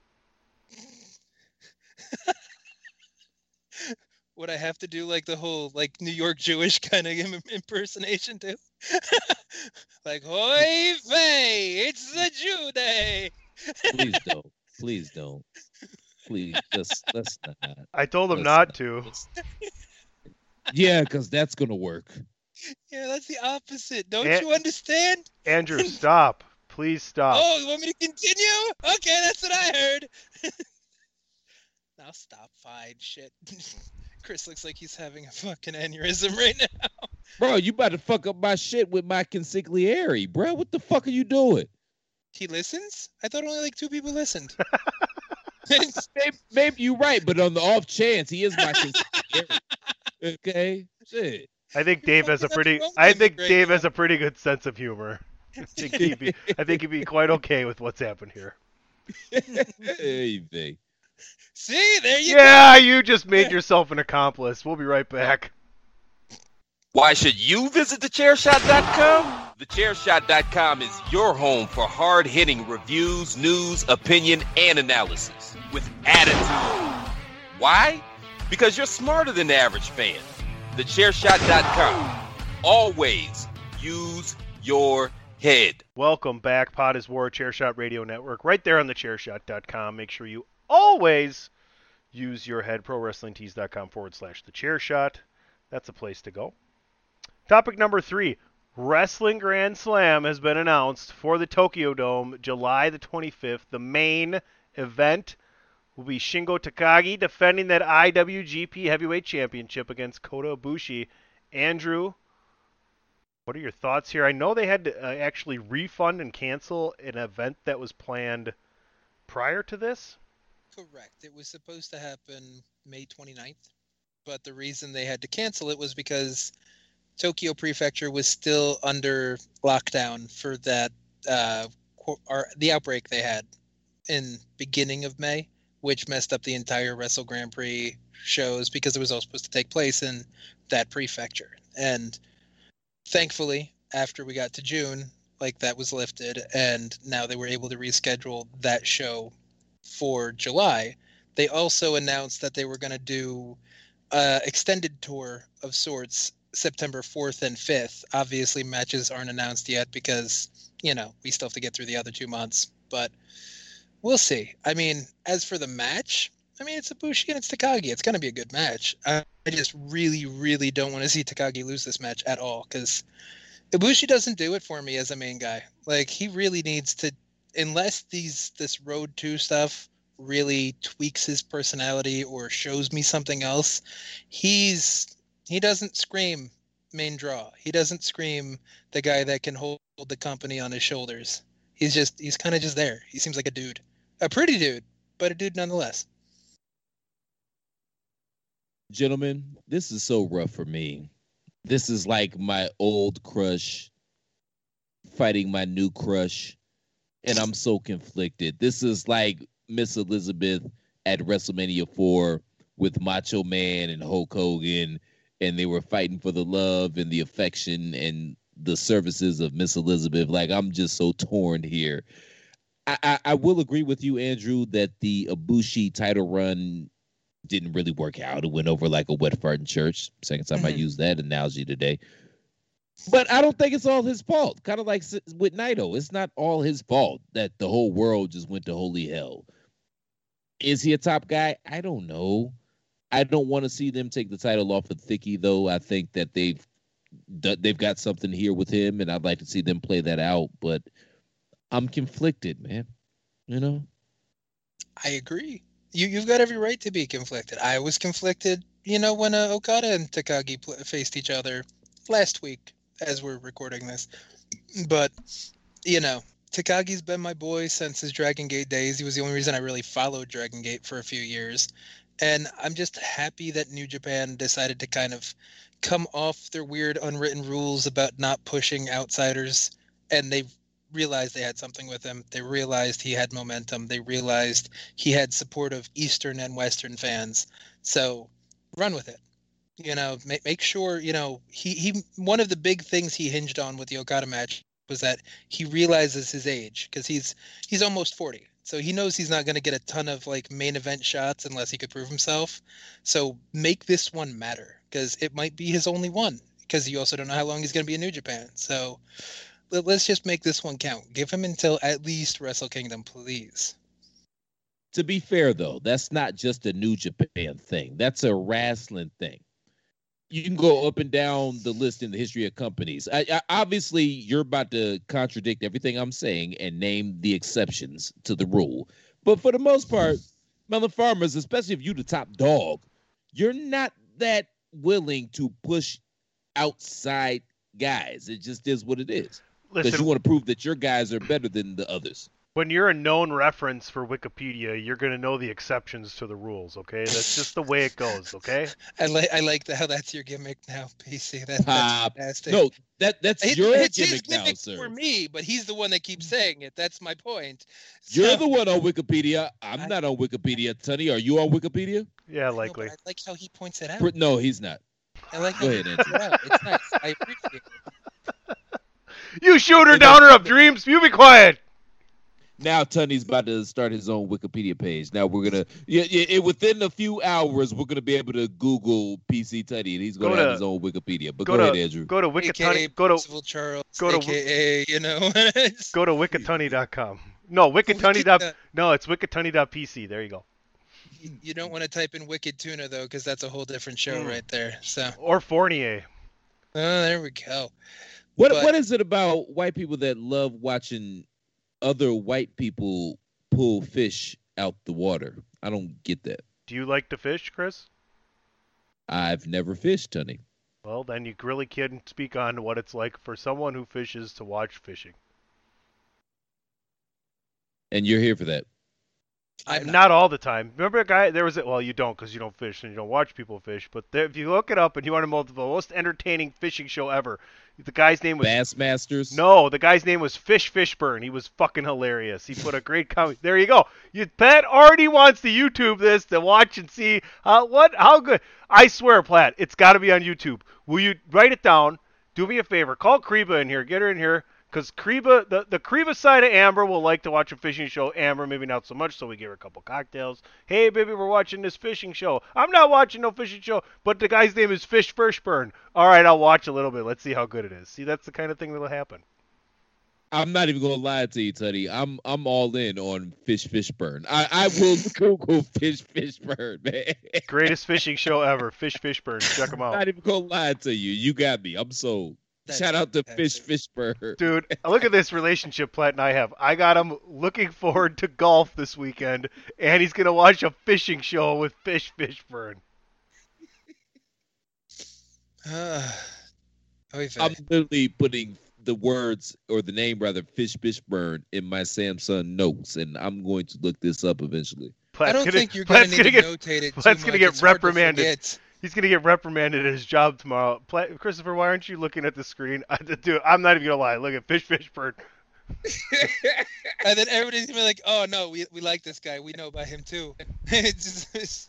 Would I have to do like the whole like New York Jewish kind of impersonation too? Like, hoi vey, it's the Jew Day. Please don't. Please don't. Please, just let's not. I told him Let's not to. let's- Yeah, because that's gonna work. Yeah, that's the opposite. Don't Eh. you understand? Andrew, stop. Please stop. Oh, you want me to continue? Okay, that's what I heard. Now stop, fine, shit. Chris looks like he's having a fucking aneurysm right now. Bro, you about to fuck up my shit with my consigliere, bro. What the fuck are you doing? He listens? I thought only like two people listened. maybe, maybe you're right, but on the off chance, he is my consigliere. Okay? Shit. I think Dave has a That's pretty. wrong I with think Greg Dave now. has a pretty good sense of humor. I think he'd be. I think he'd be quite okay with what's happened here. Hey, babe. See, there you Yeah, you just made yourself an accomplice. We'll be right back. Why should you visit the chair shot dot com? the chair shot dot com is your home for hard-hitting reviews, news, opinion, and analysis with attitude. Why? Because you're smarter than the average fan. the chair shot dot com. Always use your head. Welcome back. Pod is War, Chairshot Radio Network, right there on the chair shot dot com. Make sure you always use your head. ProWrestlingTees.com forward slash the chair shot. That's a place to go. Topic number three. Wrestling Grand Slam has been announced for the Tokyo Dome, July the twenty-fifth. The main event will be Shingo Takagi defending that I W G P Heavyweight Championship against Kota Ibushi. Andrew, what are your thoughts here? I know they had to uh, actually refund and cancel an event that was planned prior to this. Correct. It was supposed to happen May twenty-ninth, but the reason they had to cancel it was because Tokyo Prefecture was still under lockdown for that uh, or the outbreak they had in beginning of May, which messed up the entire Wrestle Grand Prix shows because it was all supposed to take place in that prefecture. And thankfully, after we got to June, like that was lifted, and now they were able to reschedule that show for July. They also announced that they were going to do an extended tour of sorts September fourth and fifth. Obviously, matches aren't announced yet because, you know, we still have to get through the other two months. But we'll see. I mean, as for the match, I mean, it's Ibushi and it's Takagi. It's going to be a good match. I, I just really, really don't want to see Takagi lose this match at all because Ibushi doesn't do it for me as a main guy. Like, he really needs to, unless these this Road to stuff really tweaks his personality or shows me something else, he's he doesn't scream main draw. He doesn't scream the guy that can hold the company on his shoulders. He's just, he's kind of just there. He seems like a dude. A pretty dude, but a dude nonetheless. Gentlemen, this is so rough for me. This is like my old crush fighting my new crush, and I'm so conflicted. This is like Miss Elizabeth at WrestleMania four with Macho Man and Hulk Hogan, and they were fighting for the love and the affection and the services of Miss Elizabeth. Like, I'm just so torn here. I, I, I will agree with you, Andrew, that the Ibushi title run didn't really work out. It went over like a wet fart in church. Second time mm-hmm. I used that analogy today. But I don't think it's all his fault. Kind of like with Naito. It's not all his fault that the whole world just went to holy hell. Is he a top guy? I don't know. I don't want to see them take the title off of Thicky, though. I think that they've they've got something here with him, and I'd like to see them play that out. But I'm conflicted, man. You know? I agree. You, you've got every right to be conflicted. I was conflicted, you know, when uh, Okada and Takagi pl- faced each other last week as we're recording this. But, you know, Takagi's been my boy since his Dragon Gate days. He was the only reason I really followed Dragon Gate for a few years. And I'm just happy that New Japan decided to kind of come off their weird unwritten rules about not pushing outsiders. And they realized they had something with him. They realized he had momentum. They realized he had support of Eastern and Western fans. So run with it. You know, make, make sure, you know, he, he, one of the big things he hinged on with the Okada match was that he realizes his age because he's, he's almost forty. So he knows he's not going to get a ton of like main event shots unless he could prove himself. So make this one matter because it might be his only one because you also don't know how long he's going to be in New Japan. So let's just make this one count. Give him until at least Wrestle Kingdom, please. To be fair, though, that's not just a New Japan thing. That's a wrestling thing. You can go up and down the list in the history of companies. I, I, obviously, you're about to contradict everything I'm saying and name the exceptions to the rule. But for the most part, Melon Farmers, especially if you're the top dog, you're not that willing to push outside guys. It just is what it is. Because you want to prove that your guys are better than the others. When you're a known reference for Wikipedia, you're going to know the exceptions to the rules, okay? That's just the way it goes, okay? I like I like how that's your gimmick now, P C. That, that's uh, fantastic. No, that that's it, your it's gimmick, his gimmick now, sir. For me, but he's the one that keeps saying it. That's my point. So, you're the one on Wikipedia. I'm I, not on Wikipedia. Tony, are you on Wikipedia? Yeah, likely. No, I like how he points it out. No, he's not. I like Go how ahead, you Andrew. put it out. It's nice. I appreciate it. You shoot her And down then- her up, Dreams. You be quiet. Now Tunney's about to start his own Wikipedia page. Now we're gonna, yeah, yeah. It, within a few hours, we're gonna be able to Google P C Tunney, and he's gonna Go have to- his own Wikipedia. But Go go, to ahead, Andrew. go to A K A Wikitunny. Go to Percival Charles. go to- A K A, you know. it's- go to wikitunny dot com. No, wikitunny. Wicked, uh, No, it's wikitunny dot p c. There you go. you- you don't want to type in Wicked Tuna though, because that's a whole different show Mm. right there. So, Or Fournier. oh, there we go. What but- What is it about white people that love watching other white people pull fish out the water? I don't get that. Do you like to fish, Chris? I've never fished, Tunney. Well, then you really can't speak on what it's like for someone who fishes to watch fishing. And you're here for that. I'm Not all the time. Remember a guy, there was a, well, you don't because you don't fish and you don't watch people fish, but there, if you look it up and you want to know the most entertaining fishing show ever, the guy's name was... Bassmasters? No, the guy's name was Fish Fishburne. He was fucking hilarious. He put a great comment. There you go. You, Pat already wants to YouTube this to watch and see how, what, how good. I swear, Platt, it's got to be on YouTube. Will you write it down? Do me a favor. Call Kreba in here. Get her in here. Because Kreba, the, the Kreba side of Amber will like to watch a fishing show. Amber, maybe not so much, so we give her a couple cocktails. Hey, baby, we're watching this fishing show. I'm not watching no fishing show, but the guy's name is Fish Fishburne. All right, I'll watch a little bit. Let's see how good it is. See, that's the kind of thing that'll happen. I'm not even gonna lie to you, Tunney. I'm I'm all in on Fish Fishburne. I, I will Google Fish Fishburne, man. Greatest fishing show ever. Fish Fishburne. Check them I'm out. not even gonna lie to you. You got me. I'm sold. That's Shout out to Fish fantastic. Fishburne. Dude, look at this relationship Platt and I have. I got him looking forward to golf this weekend, and he's going to watch a fishing show with Fish Fishburne. Uh, oy vey. I'm literally putting the words or the name rather Fish Fishburne in my Samsung notes, and I'm going to look this up eventually. I Platt's don't gonna, think you're going Platt's to need gonna to get, notate it too Platt's gonna much. get It's hard to reprimanded. forget. He's going to get reprimanded at his job tomorrow. Platt, Christopher, why aren't you looking at the screen? I, dude, I'm not even going to lie. Look at Fish Fishburne. And then everybody's gonna be like, "Oh no, we we like this guy. We know about him too." It's just-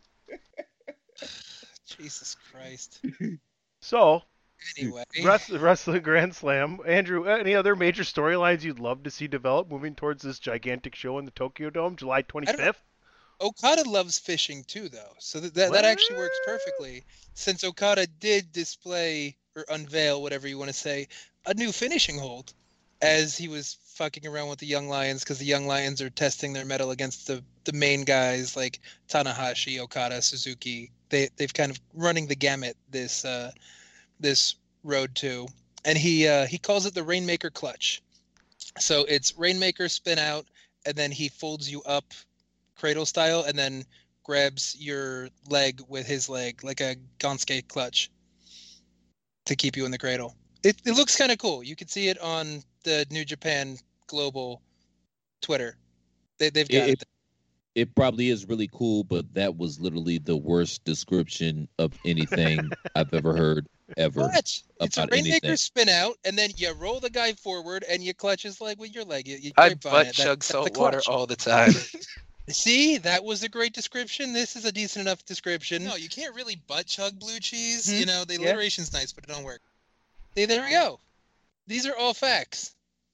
Jesus Christ. So, Anyway, Wrest- Wrestling Grand Slam. Andrew, any other major storylines you'd love to see develop moving towards this gigantic show in the Tokyo Dome, July twenty-fifth? Okada loves fishing too, though, so that that, that actually works perfectly. Since Okada did display or unveil, whatever you want to say, a new finishing hold, as he was fucking around with the Young Lions, because the Young Lions are testing their mettle against the, the main guys like Tanahashi, Okada, Suzuki. They they've kind of running the gamut this uh, this road to, and he uh, he calls it the Rainmaker Clutch. So it's Rainmaker spin out, and then he folds you up, cradle style, and then grabs your leg with his leg like a Gonsuke clutch to keep you in the cradle. It it looks kind of cool. You can see it on the New Japan Global Twitter. They they've got It, it. it probably is really cool, but that was literally the worst description of anything I've ever heard ever. What? It's a about Rainmaker anything. spin out, and then you roll the guy forward, and you clutch his leg with your leg. You, you I grapevine butt it. That- chug that's the salt water clutch. all the time. See, that was a great description. This is a decent enough description. No, you can't really butt chug blue cheese. Hmm? You know, the Yeah. alliteration's nice, but it don't work. See, there we go. These are all facts.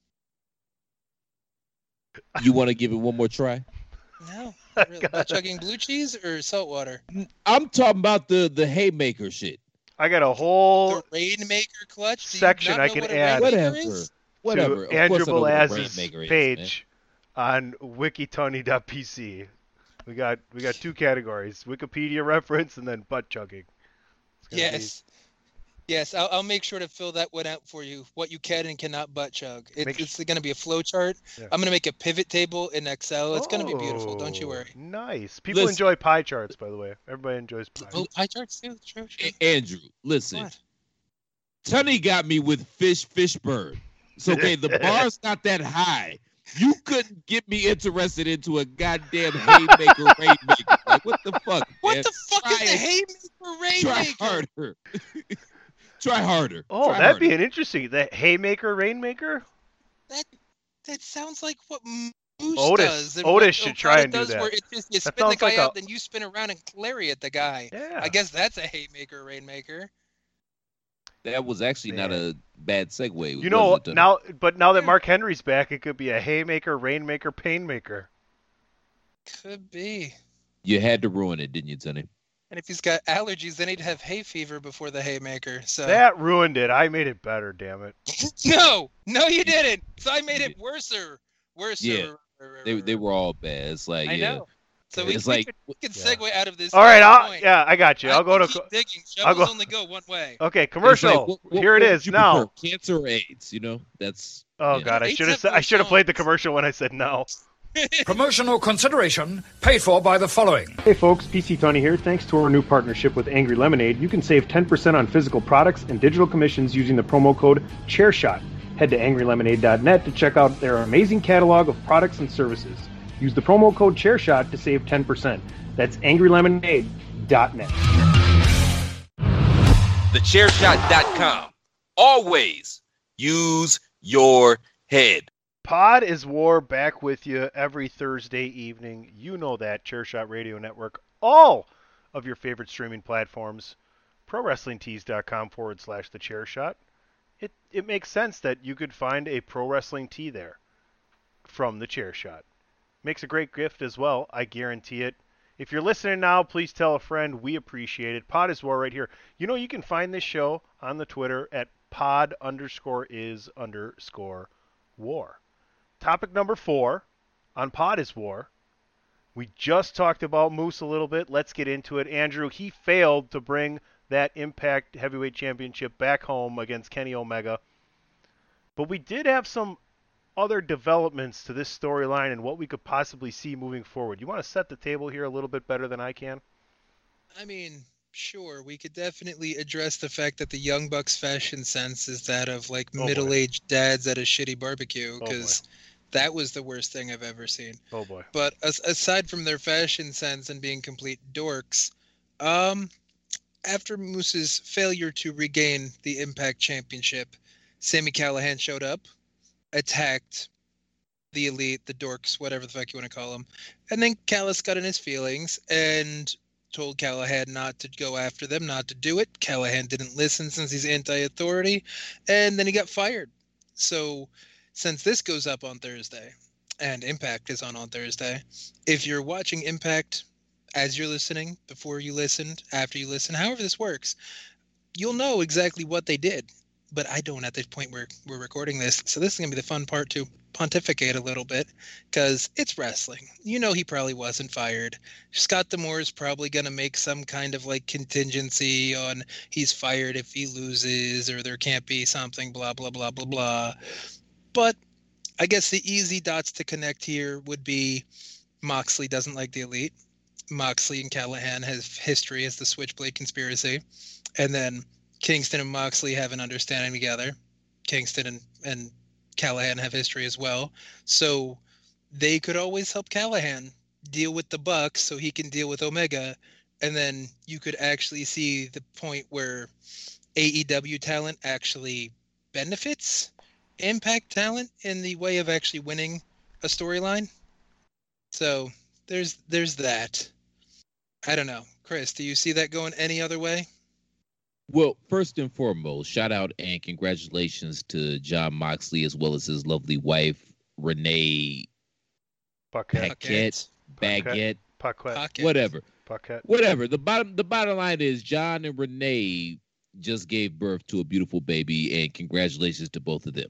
You want to give it one more try? No, not really. Butt chugging blue cheese or salt water? I'm talking about the the haymaker shit. I got a whole The Rainmaker clutch Do you section not I know can what a add. Rainmaker Whatever. is? Whatever. to Of Andrew course I know what a Belaz's Rainmaker is, page on wikitunny dot p c. We got we got two categories: Wikipedia reference and then butt chugging. It's gonna Yes. Yes, I'll, I'll make sure to fill that one out for you. What you can and cannot butt chug. It, Make it's going to be a flow chart. Yeah. I'm going to make a pivot table in Excel. Be... It's going to be beautiful. Don't you Oh, worry. Nice. People Listen. enjoy pie charts, by the way. Everybody enjoys pie. Oh, pie charts too. True, true. A- Andrew, listen. What? Tunney got me with Fish Fishburne. So okay, the bar's not that high. You couldn't get me interested into a goddamn haymaker rainmaker. Like what the fuck? What man? the fuck Try is the it. Haymaker Try Rainmaker? harder. Try harder. Oh, Try that'd be harder. an interesting. The haymaker, rainmaker. That that sounds like what m- Moose Otis- does. And Otis what should Okada try and do does that. Where it's just you That spin the sounds guy like out, a- then you spin around and lariat the guy. Yeah. I guess that's a haymaker, rainmaker. That was actually not Man. a bad segue. You was know it, though? now, but now that Yeah. Mark Henry's back, it could be a haymaker, rainmaker, painmaker. Could be. You had to ruin it, didn't you, Tony? And if he's got allergies, then he'd have hay fever before the haymaker. So That ruined it. I made it better. Damn it. no, no, you didn't. So I made it worser, worser. Yeah. They they were all bad. It's like I yeah. know. So we, It's we like- could, we could Yeah. segue out of this. All right. I'll, point. yeah, I got you. I'll I go to. can keep co- digging. I'll Shovels go- only go one way. Okay, It's commercial. like, what- what- Here it what is would you now. prefer, cancer or AIDS? You know, that's. Oh yeah. God, I Eight should have. separate I should have played the songs. commercial when I said no. Promotional consideration paid for by the following. Hey folks, P C Tony here. Thanks to our new partnership with Angry Lemonade, you can save ten percent on physical products and digital commissions using the promo code ChairShot. Head to angry lemonade dot net to check out their amazing catalog of products and services. Use the promo code ChairShot to save ten percent. That's angry lemonade dot net. the chair shot dot com. Always use your head. Pod is War back with you every Thursday evening. You know that. Chairshot Radio Network. All of your favorite streaming platforms. ProWrestlingTees.com forward slash the chair shot. It, it makes sense that you could find a pro wrestling tee there from the chair shot. Makes a great gift as well. I guarantee it. If you're listening now, please tell a friend. We appreciate it. Pod is War right here. You know, you can find this show on the Twitter at pod underscore is underscore war. Topic number four on Pod is War. We just talked about Moose a little bit. Let's get into it. Andrew, he failed to bring that Impact Heavyweight Championship back home against Kenny Omega. But we did have some other developments to this storyline and what we could possibly see moving forward. You want to set the table here a little bit better than I can? I mean, sure, we could definitely address the fact that the Young Bucks fashion sense is that of like Oh, boy. middle-aged dads at a shitty barbecue, Oh, boy. because that was the worst thing I've ever seen. Oh, boy. But as, aside from their fashion sense and being complete dorks, um, after Moose's failure to regain the Impact Championship, Sami Callihan showed up, attacked the Elite, the dorks, whatever the fuck you want to call them, and then Callis got in his feelings and told Callahan not to go after them, not to do it. Callahan didn't listen since he's anti-authority, and then he got fired. So since this goes up on Thursday, and Impact is on on Thursday, if you're watching Impact as you're listening, before you listened, after you listen, however this works, you'll know exactly what they did. But I don't at this point where we're recording this. So this is going to be the fun part to pontificate a little bit, because it's wrestling. You know he probably wasn't fired. Scott D'Amore is probably going to make some kind of like contingency on he's fired if he loses, or there can't be something, blah, blah, blah, blah, blah. But I guess the easy dots to connect here would be Moxley doesn't like the Elite. Moxley and Callahan have history as the Switchblade Conspiracy. And then Kingston and Moxley have an understanding together. Kingston and, and Callahan have history as well. So they could always help Callahan deal with the Bucks so he can deal with Omega. And then you could actually see the point where A E W talent actually benefits Impact talent in the way of actually winning a storyline. So there's there's that. I don't know. Chris, do you see that going any other way? Well, first and foremost, shout out and congratulations to Jon Moxley as well as his lovely wife, Renee Paquette. Paquette, Baguette, Paquette. Pocket. whatever. Paquette. Whatever. The bottom the bottom line is John and Renee just gave birth to a beautiful baby, and congratulations to both of them.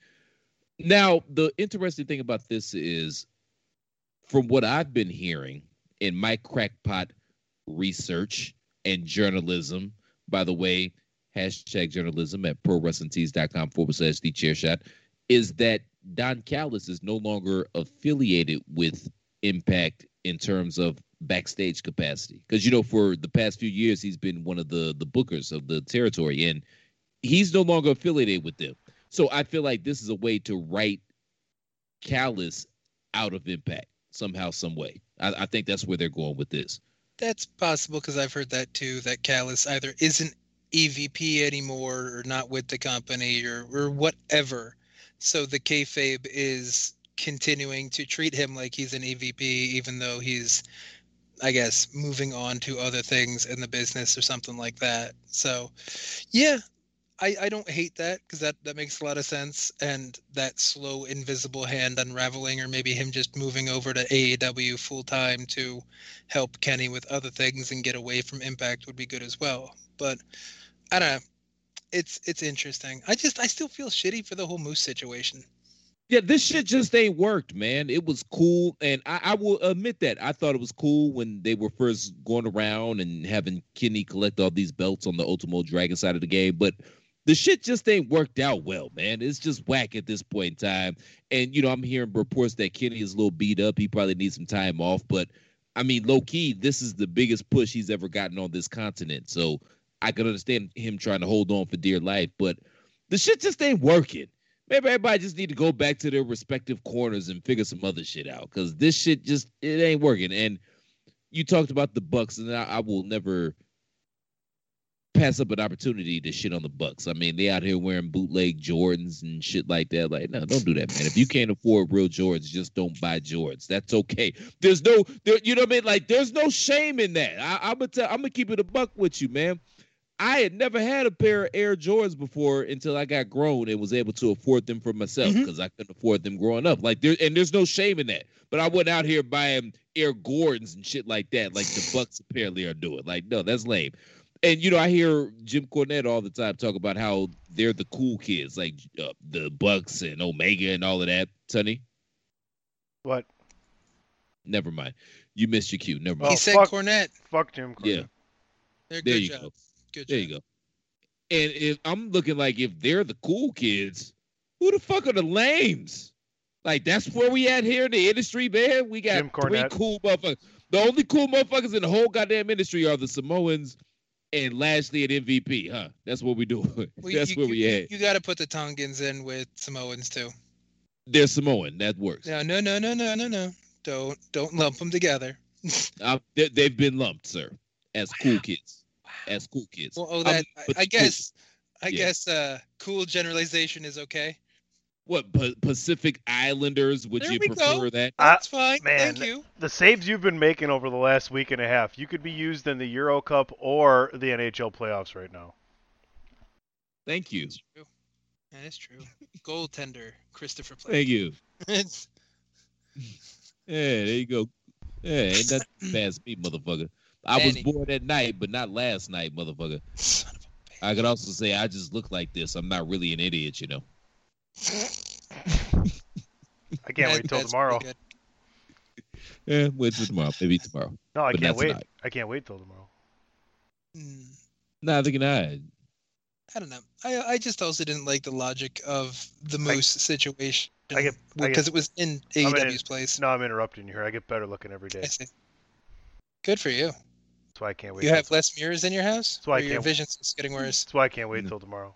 Now, the interesting thing about this is, from what I've been hearing in my crackpot research and journalism, by the way, hashtag journalism at prowrestlingtees.com forward slash the chair shot, is that Don Callis is no longer affiliated with Impact in terms of backstage capacity. Because, you know, for the past few years, he's been one of the, the bookers of the territory, and he's no longer affiliated with them. So I feel like this is a way to write Callis out of Impact somehow, some way. I, I think that's where they're going with this. That's possible, because I've heard that too, that Callis either isn't E V P anymore or not with the company or, or whatever. So the kayfabe is continuing to treat him like he's an E V P, even though he's, I guess, moving on to other things in the business or something like that. So, yeah, I, I don't hate that because that, that makes a lot of sense. And that slow, invisible hand unraveling, or maybe him just moving over to A E W full time to help Kenny with other things and get away from Impact would be good as well. But I don't know. It's it's interesting. I just I still feel shitty for the whole Moose situation. Yeah, this shit just ain't worked, man. It was cool, and I, I will admit that I thought it was cool when they were first going around and having Kenny collect all these belts on the Ultimo Dragon side of the game, but the shit just ain't worked out well, man. It's just whack at this point in time. And, you know, I'm hearing reports that Kenny is a little beat up. He probably needs some time off. But, I mean, low-key, this is the biggest push he's ever gotten on this continent. So I can understand him trying to hold on for dear life. But the shit just ain't working. Maybe everybody just need to go back to their respective corners and figure some other shit out. Because this shit just, it ain't working. And you talked about the Bucks, and I, I will never pass up an opportunity to shit on the Bucks. I mean, they out here wearing bootleg Jordans and shit like that. Like, no, don't do that, man. If you can't afford real Jordans, just don't buy Jordans. That's okay. There's no, there, you know what I mean? Like, there's no shame in that. I, I'm gonna tell, I'm gonna keep it a buck with you, man. I had never had a pair of Air Jordans before until I got grown and was able to afford them for myself because mm-hmm. I couldn't afford them growing up. Like, there, and there's no shame in that. But I went out here buying Air Gordons and shit like that, like the Bucks apparently are doing. Like, no, that's lame. And, you know, I hear Jim Cornette all the time talk about how they're the cool kids, like uh, the Bucks and Omega and all of that. Sonny? What? Never mind. You missed your cue. Never mind. He said fuck, Cornette. Fuck Jim Cornette. Yeah. They're there good you job. go. Good there job. you go. And if I'm looking like if they're the cool kids, who the fuck are the lames? Like, that's where we at here in the industry, man. We got three cool motherfuckers. The only cool motherfuckers in the whole goddamn industry are the Samoans and Lashley at M V P, huh? That's what we do. Well, That's you, where we you, at. You got to put the Tongans in with Samoans too. They're Samoan. That works. No, no, no, no, no, no, no. Don't don't lump them together. uh, they, they've been lumped, sir, as cool kids. As cool kids. Well, oh, that I, I guess. I yeah. guess uh, cool generalization is okay. What, P- Pacific Islanders? Would there you we prefer go. that? That's fine. Man, Thank you. The saves you've been making over the last week and a half, you could be used in the Euro Cup or the N H L playoffs right now. Thank you. That's true. That is true. Goaltender, Christopher Play. Thank you. Yeah, there you go. Yeah, ain't that past me, motherfucker. I Danny. was born at night, but not last night, motherfucker. Son of a bitch. I could also say I just look like this. I'm not really an idiot, you know. I can't wait till tomorrow. Yeah, wait till tomorrow. Maybe tomorrow. No, I but can't wait. Tonight. I can't wait till tomorrow. Mm. Neither can I. I don't know. I I just also didn't like the logic of the Moose I, situation. I get because it was in A E W's in, place. No, I'm interrupting you here. I get better looking every day. Good for you. That's why I can't wait. You have less mirrors in your house? That's why I your can't, vision's just getting worse? That's why I can't wait till tomorrow.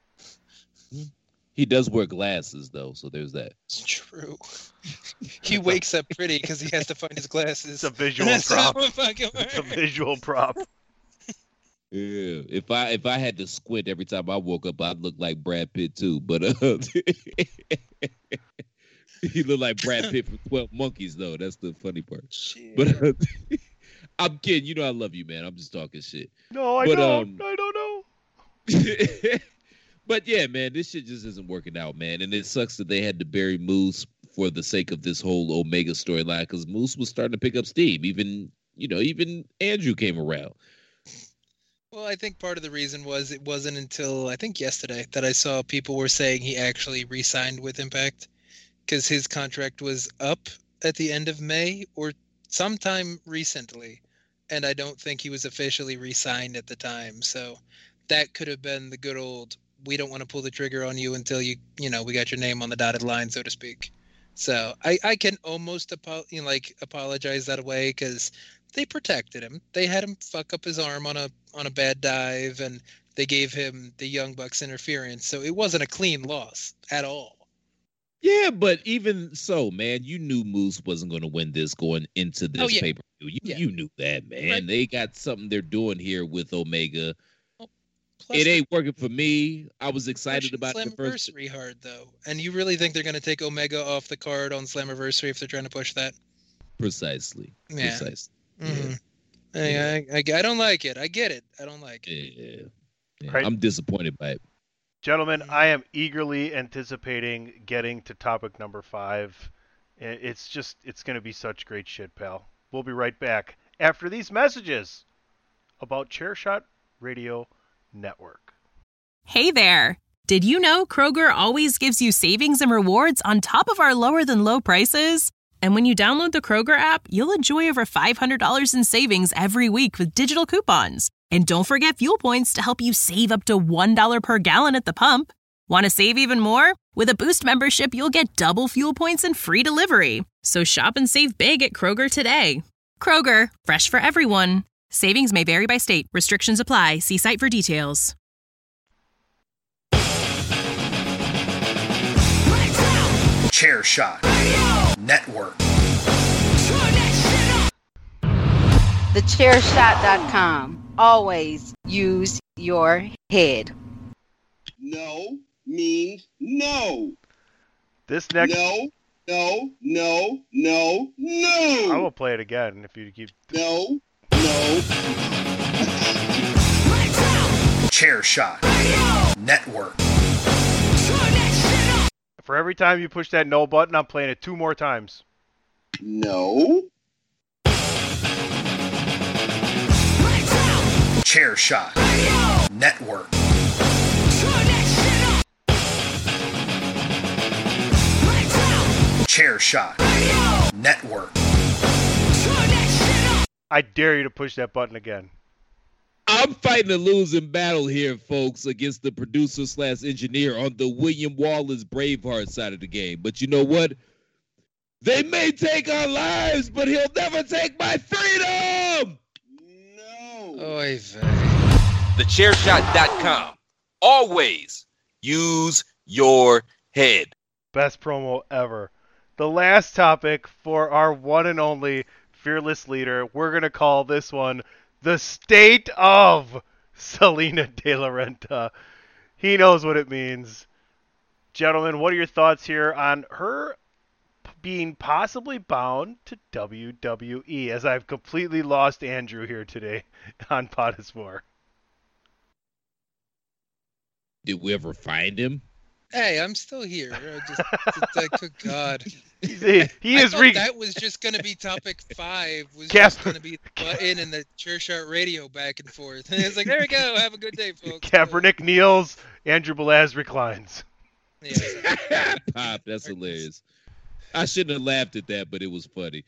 He does wear glasses, though, so there's that. It's true. He wakes up pretty because he has to find his glasses. It's a visual prop. It's a visual prop. Yeah, if I if I had to squint every time I woke up, I'd look like Brad Pitt too. But uh, he looked like Brad Pitt from twelve Monkeys, though. That's the funny part. Shit. But uh, I'm kidding. You know I love you, man. I'm just talking shit. No, I but, don't. Um, I don't know. But yeah, man, this shit just isn't working out, man. And it sucks that they had to bury Moose for the sake of this whole Omega storyline, because Moose was starting to pick up steam. Even, you know, even Andrew came around. Well, I think part of the reason was it wasn't until I think yesterday that I saw people were saying he actually re-signed with Impact, because his contract was up at the end of May or sometime recently, and I don't think he was officially re-signed at the time. So that could have been the good old, we don't want to pull the trigger on you until you, you know, we got your name on the dotted line, so to speak. So I, I can almost apo- you know, like apologize that way, because they protected him. They had him fuck up his arm on a on a bad dive, and they gave him the Young Bucks interference. So it wasn't a clean loss at all. Yeah, but even so, man, you knew Moose wasn't going to win this going into this oh, yeah. pay-per-view. You, yeah. you knew that, man. Right. They got something they're doing here with Omega. Plus, it ain't working for me. I was excited about it the first. Slammiversary hard though, and you really think they're going to take Omega off the card on Slammiversary if they're trying to push that? Precisely. Yeah. Precisely. Mm-hmm. Yeah. I, I, I don't like it. I get it. I don't like it. Yeah. yeah. Right. I'm disappointed by it. Gentlemen, I am eagerly anticipating getting to topic number five. It's just, it's going to be such great shit, pal. We'll be right back after these messages about Chairshot Radio Network. Hey there. Did you know Kroger always gives you savings and rewards on top of our lower than low prices? And when you download the Kroger app, you'll enjoy over five hundred dollars in savings every week with digital coupons. And don't forget fuel points to help you save up to one dollar per gallon at the pump. Want to save even more? With a Boost membership, you'll get double fuel points and free delivery. So shop and save big at Kroger today. Kroger, fresh for everyone. Savings may vary by state. Restrictions apply. See site for details. Chair Shot Network. the chair shot dot com. Always use your head. No means no. This next. No, no, no, no, no. I will play it again if you keep. No, no. Chair Shot Network. For every time you push that no button, I'm playing it two more times. No. Chair Shot Network. Chair Shot Network. I dare you to push that button again. I'm fighting a losing battle here, folks, against the producer slash engineer on the William Wallace Braveheart side of the game. But you know what? They may take our lives, but he'll never take my freedom! No. Oy the chair shot dot com. Always use your head. Best promo ever. The last topic for our one and only fearless leader, we're going to call this one The State of Salina De La Renta. He knows what it means. Gentlemen, what are your thoughts here on her being possibly bound to W W E, as I've completely lost Andrew here today on Podaspore? Did we ever find him? Hey, I'm still here. I just, just like, good God. He, he I is thought re- that was just going to be topic five. Was Cap- just going to be the button and the Chairshot Radio back and forth. And it's like, there we go. Have a good day, folks. Kaepernick kneels, Andrew Belaz reclines. Yeah. Pop, that's hilarious. I shouldn't have laughed at that, but it was funny.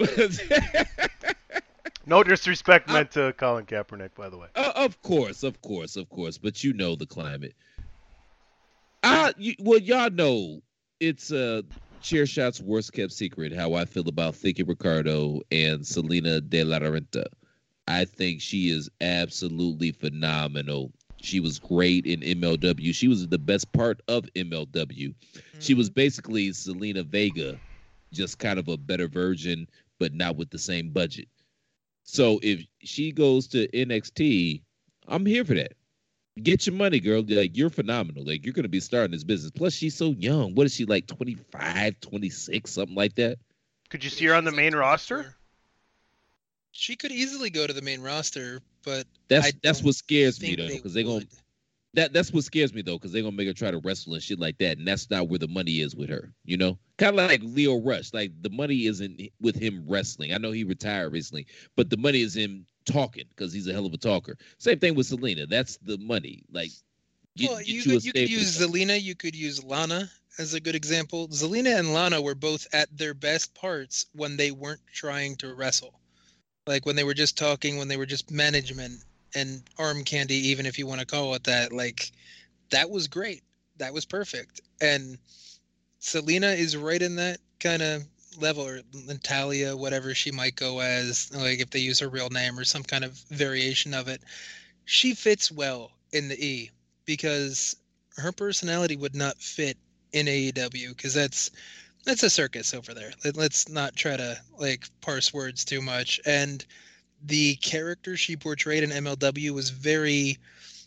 No disrespect meant to Colin Kaepernick, by the way. Uh, of course, of course, of course. But you know the climate. I, you, well, y'all know it's uh, Chairshot's worst kept secret how I feel about Thicky Ricardo and Salina De La Renta. I think she is absolutely phenomenal. She was great in M L W. She was the best part of M L W. Mm-hmm. She was basically Selena Vega, just kind of a better version, but not with the same budget. So if she goes to N X T, I'm here for that. Get your money, girl. Like, you're phenomenal. Like, you're going to be starting this business. Plus, she's so young. What is she, like twenty-five, twenty-six, something like that? Could you see her on the main roster? She could easily go to the main roster, but that's I that's what scares me think though, they because they're gonna would. that that's what scares me though, because they're gonna make her try to wrestle and shit like that, and that's not where the money is with her. You know, kind of like Leo Rush. Like, the money isn't with him wrestling. I know he retired recently, but the money is him talking because he's a hell of a talker. Same thing with Selena. That's the money. Like, get, Well, get you you, could, a you could stable. use Zelina, you could use Lana as a good example. Zelina and Lana were both at their best parts when they weren't trying to wrestle. Like, when they were just talking, when they were just management and arm candy, even if you want to call it that. Like, that was great. That was perfect. And Selena is right in that kind of level, or Natalia, whatever she might go as, like if they use her real name or some kind of variation of it. She fits well in the E because her personality would not fit in A E W, because that's that's a circus over there. Let, let's not try to like parse words too much. And the character she portrayed in M L W was very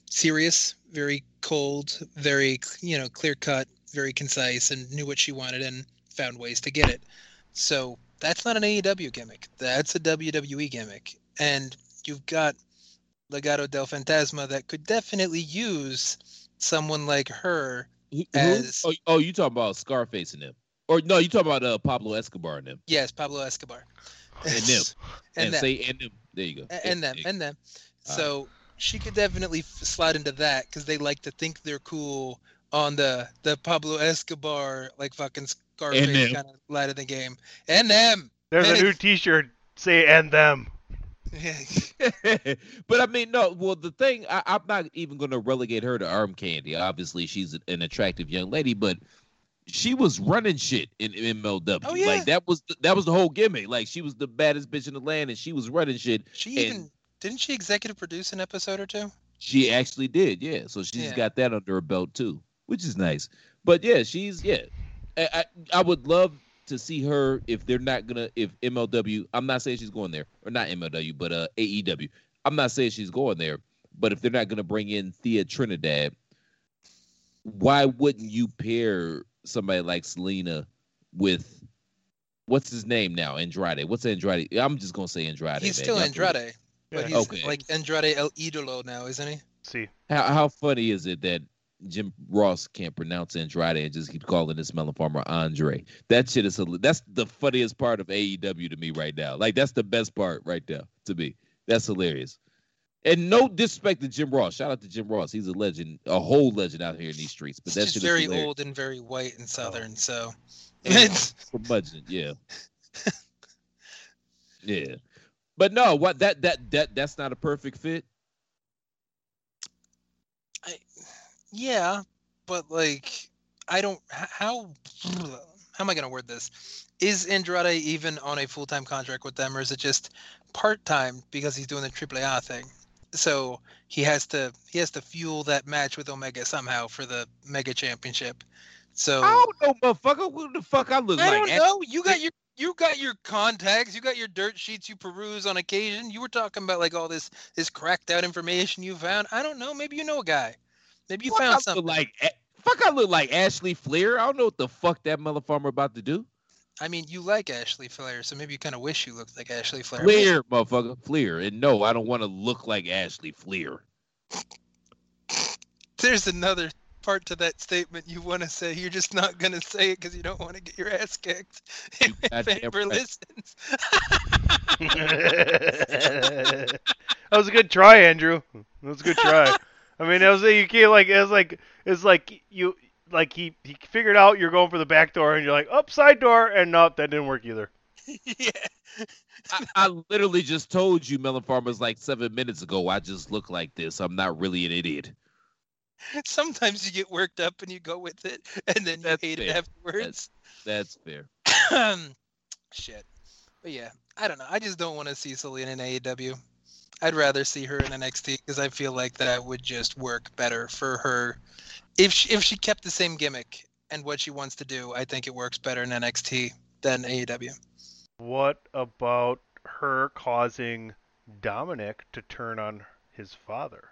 serious, very cold, very, you know, clear cut, very concise, and knew what she wanted and found ways to get it. So that's not an A E W gimmick. That's a W W E gimmick. And you've got Legado del Fantasma that could definitely use someone like her as... Oh, oh, you talking about Scarface and them. Or no, you talking about uh, Pablo Escobar and them. Yes, Pablo Escobar. And them. and, and them. say and them. There you go. And, and them. And them. So right. She could definitely f- slide into that because they like to think they're cool on the, the Pablo Escobar, like fucking Scarface kind of light of the game. And them. There's and a new t-shirt. Say and them. But I mean, no. Well, the thing, I, I'm not even going to relegate her to arm candy. Obviously, she's an attractive young lady, but she was running shit in M L W. Oh, yeah. Like that was the, that was the whole gimmick. Like she was the baddest bitch in the land, and she was running shit. She even didn't she executive produce an episode or two? She actually did, yeah. So she's Yeah. got that under her belt too, which is nice. But yeah, she's yeah. I, I I would love to see her if they're not gonna if M L W. I'm not saying she's going there or not M L W, but uh A E W. I'm not saying she's going there, but if they're not gonna bring in Thea Trinidad, why wouldn't you pair somebody like Selena with what's his name now? Andrade. What's Andrade? I'm just gonna say Andrade. He's man. still Y'all Andrade, but Yeah. he's Okay. like Andrade El Idolo now, isn't he? See. How how funny is it that Jim Ross can't pronounce Andrade and just keep calling this melon farmer Andre? That shit is that's the funniest part of A E W to me right now. Like that's the best part right there to me. That's hilarious. And no disrespect to Jim Ross. Shout out to Jim Ross. He's a legend, a whole legend out here in these streets. But It's that just shit very is hilarious. old and very white and southern, so Curmudgeon, yeah. Yeah. But no, what that that that that's not a perfect fit. yeah, but like I don't h- how how am I gonna word this? Is Andrade even on a full time contract with them, or is it just part time because he's doing the Triple A thing? So he has to he has to fuel that match with Omega somehow for the Mega Championship. So I don't know, motherfucker. What the fuck I look I like? don't know. You got your you got your contacts. You got your dirt sheets you peruse on occasion. You were talking about like all this this cracked out information you found. I don't know. Maybe you know a guy. Maybe you Fuck, I found look something. like fuck. I look like Ashley Flair. I don't know what the fuck that motherfucker about to do. I mean, you like Ashley Flair, so maybe you kind of wish you looked like Ashley Flair. Flair, motherfucker, Flair. And no, I don't want to look like Ashley Flair. There's another part to that statement you want to say. You're just not going to say it because you don't want to get your ass kicked. You If goddamn Amber right. listens. That was a good try, Andrew. That was a good try. I mean, it was you can't like it was like it's like you like he he figured out you're going for the back door and you're like up side door and nope, that didn't work either. Yeah. I, I literally just told you, Melon Farmers, like seven minutes ago. I just look like this. I'm not really an idiot. Sometimes you get worked up and you go with it, and then you That's hate it fair. afterwards. That's fair. Shit. But yeah, I don't know. I just don't want to see Selena in A E W. I'd rather see her in N X T because I feel like that would just work better for her. If she, if she kept the same gimmick and what she wants to do, I think it works better in N X T than A E W. What about her causing Dominic to turn on his father?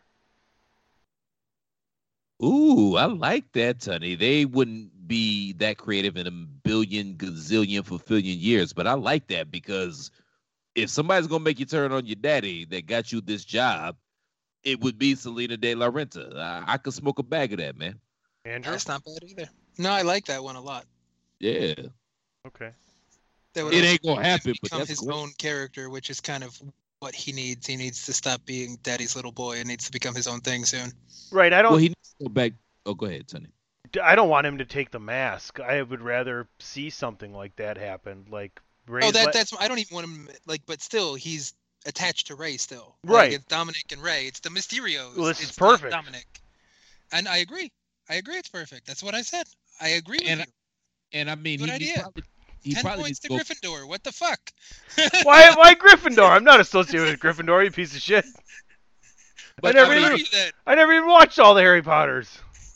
Ooh, I like that, Tony. They wouldn't be that creative in a billion, gazillion, fulfillion years, but I like that because if somebody's gonna make you turn on your daddy that got you this job, it would be Selena De La Renta. I, I could smoke a bag of that, man. Andrew? That's not bad either. No, I like that one a lot. Yeah. Okay. That would It also ain't gonna happen, but become that's his great. own character, which is kind of what he needs. He needs to stop being daddy's little boy and needs to become his own thing soon. Right. I don't. Well, he needs to go back. Oh, go ahead, Tony. I don't want him to take the mask. I would rather see something like that happen. Like Ray's Oh, that le- that's I don't even want him like, but still he's attached to Ray still. Right. Like, it's Dominic and Ray. It's the Mysterios. Well, this is it's not perfect. Dominic. And I agree. I agree. It's perfect. That's what I said. I agree with And- you. And I mean, Good he, he idea. probably he Ten probably points needs to to go. Gryffindor. What the fuck? why? Why Gryffindor? I'm not associated with Gryffindor. You piece of shit. But I never I mean, even. you then. I never even watched all the Harry Potters.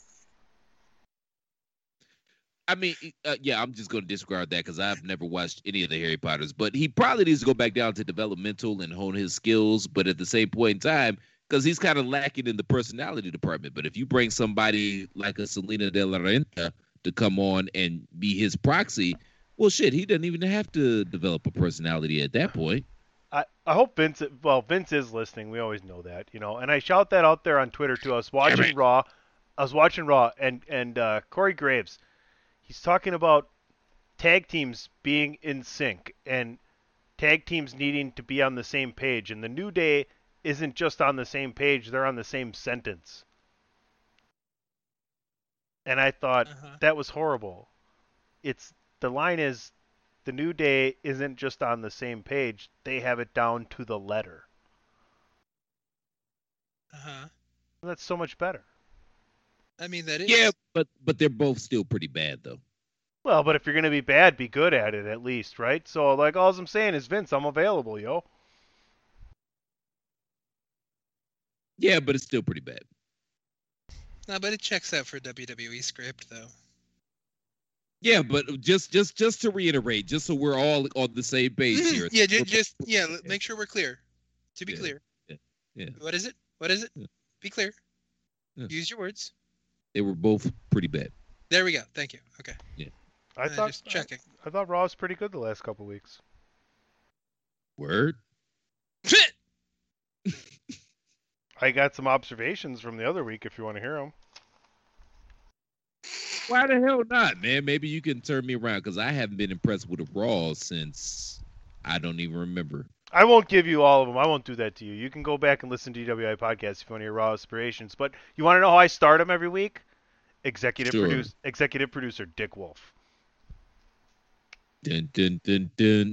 I mean, uh, yeah, I'm just going to disregard that because I've never watched any of the Harry Potters. But he probably needs to go back down to developmental and hone his skills. But at the same point in time, because he's kind of lacking in the personality department. But if you bring somebody like a Selena De La Renta to come on and be his proxy, well, shit, he doesn't even have to develop a personality at that point. I, I hope Vince, well, Vince is listening. We always know that, you know. And I shout that out there on Twitter, too. I was watching Raw. I was watching Raw, and, and uh, Corey Graves, he's talking about tag teams being in sync and tag teams needing to be on the same page. And the New Day isn't just on the same page, they're on the same sentence. And I thought, uh-huh. that was horrible. It's the line is, the New Day isn't just on the same page, they have it down to the letter. Uh-huh. That's so much better. I mean, that is. Yeah, but but they're both still pretty bad, though. Well, but if you're going to be bad, be good at it at least, right? So, like, all I'm saying is, Vince, I'm available, yo. Yeah, but it's still pretty bad. No, but it checks out for a W W E script, though. Yeah, but just just just to reiterate, just so we're all on the same page here. yeah, just, just yeah, make sure we're clear. To be yeah, clear. Yeah, yeah. What is it? What is it? Yeah. Be clear. Yeah. Use your words. They were both pretty bad. There we go. Thank you. Okay. Yeah. I uh, thought just checking. I, I thought Raw was pretty good the last couple weeks. Word. I got some observations from the other week if you want to hear them. Why the hell not, man? Maybe you can turn me around because I haven't been impressed with a Raw since I don't even remember. I won't give you all of them. I won't do that to you. You can go back and listen to D W I podcast if you want to hear Raw Aspirations. But you want to know how I start them every week? Executive Sure. produce, executive producer Dick Wolf. Dun dun dun dun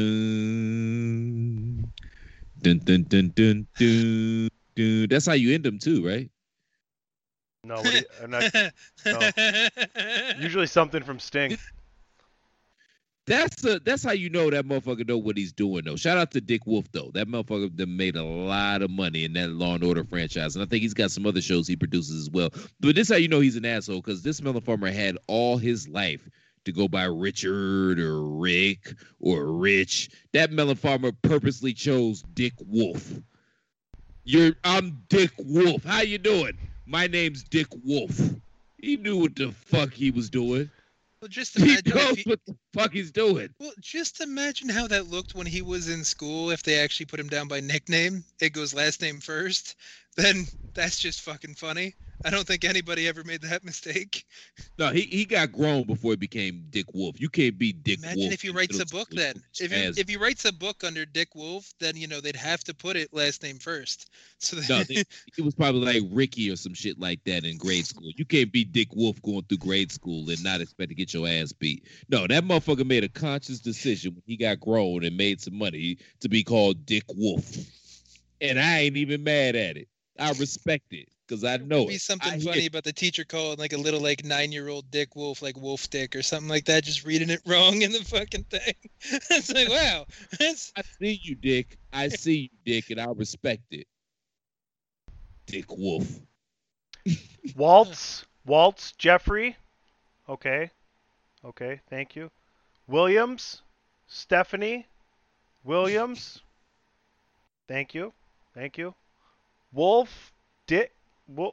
dun dun dun dun dun dun. dun. That's how you end them too, right? No, what do you, I'm not, no. Usually something from Sting. That's a, that's how you know that motherfucker know what he's doing, though. Shout out to Dick Wolf, though. That motherfucker that made a lot of money in that Law and Order franchise, and I think he's got some other shows he produces as well. But this is how you know he's an asshole, because this motherfucker had all his life to go by Richard or Rick or Rich. That motherfucker purposely chose Dick Wolf. You're I'm Dick Wolf. How you doing? My name's Dick Wolf. He knew what the fuck he was doing. Well, just He imagine knows if he, what the fuck he's doing. well, just imagine how that looked when he was in school. If they actually put him down by nickname, it goes last name first. Then that's just fucking funny. I don't think anybody ever made that mistake. No, he, he got grown before he became Dick Wolf. You can't be Dick Imagine Wolf. if he writes a book then. If he, if he writes a book under Dick Wolf, then, you know, they'd have to put it last name first. So that, No, they, it was probably like Ricky or some shit like that in grade school. You can't be Dick Wolf going through grade school and not expect to get your ass beat. No, that motherfucker made a conscious decision when he got grown and made some money to be called Dick Wolf. And I ain't even mad at it. I respect it because I know be it. something I funny hear- about the teacher calling like a little like nine year old Dick Wolf, like Wolf Dick or something like that, just reading it wrong in the fucking thing. It's like, wow. That's... I see you, Dick. I see you, Dick, and I respect it. Dick Wolf. Waltz, Waltz, Jeffrey. Okay. Okay, thank you. Williams, Stephanie, Williams. Thank you. Thank you. Wolf, Dick, Wolf.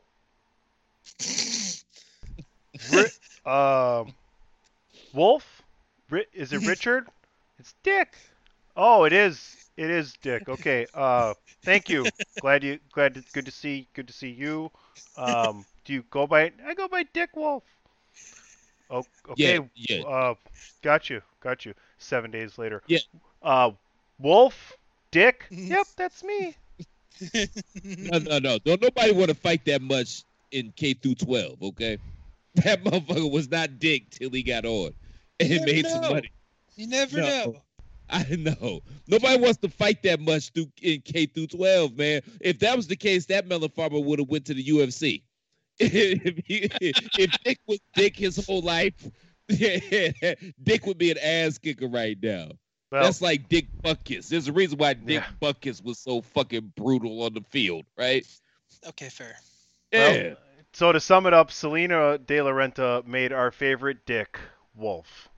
Ri- um, Wolf? Ri- is it Richard? It's Dick. Oh, it is. It is Dick. Okay. Uh, thank you. Glad you. Glad. To, good to see. Good to see you. Um, do you go by? I go by Dick Wolf. Oh, okay. Yeah, yeah. Uh, got you. Got you. Seven days later. Yeah. Uh, Wolf, Dick. Yep, that's me. No, no, no. Don't nobody want to fight that much in K through twelve, okay? That motherfucker was not Dick till he got on and You never made some know. money. You never No. know. I know. Nobody wants to fight that much through in K through twelve, man. If that was the case, that motherfucker would have went to the U F C. if, he, if Dick was Dick his whole life, Dick would be an ass kicker right now. Well, That's like Dick Butkus. There's a reason why Dick Yeah. Butkus was so fucking brutal on the field, right? Okay, fair. Well, Yeah. So to sum it up, Selena De La Renta made our favorite Dick Wolf.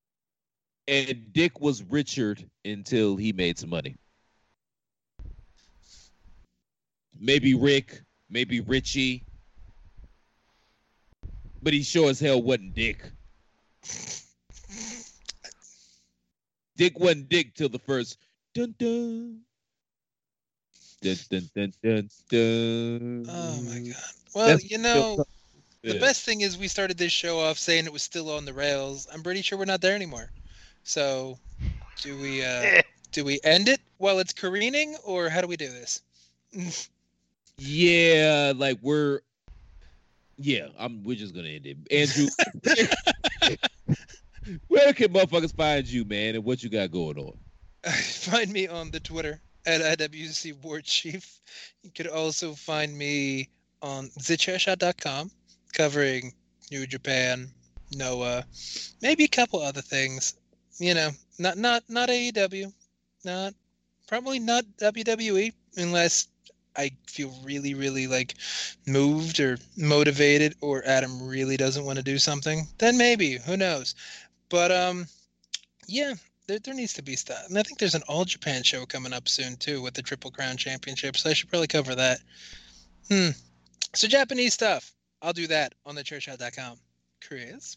And Dick was Richard until he made some money. maybe Rick, maybe Richie. But he sure as hell wasn't Dick. Dick wasn't Dick till the first dun dun. Dun, dun, dun, dun, dun. Oh my god. Well, That's you know, yeah. the best thing is we started this show off saying it was still on the rails. I'm pretty sure we're not there anymore. So, do we uh, do we end it while it's careening, or how do we do this? Yeah, like we're yeah, I'm we're just gonna end it. Andrew, where can motherfuckers find you, man, and what you got going on? Find me on the Twitter at I W C War Chief. You could also find me on the chair shot dot com, covering New Japan, Noah, maybe a couple other things. You know, not not not A E W, not probably not W W E, unless I feel really, really like moved or motivated, or Adam really doesn't want to do something. Then maybe, who knows? But um, yeah. There, there needs to be stuff. And I think there's an All Japan show coming up soon, too, with the Triple Crown Championship, so I should probably cover that. Hmm. So Japanese stuff. I'll do that on the chair shot dot com. Chris?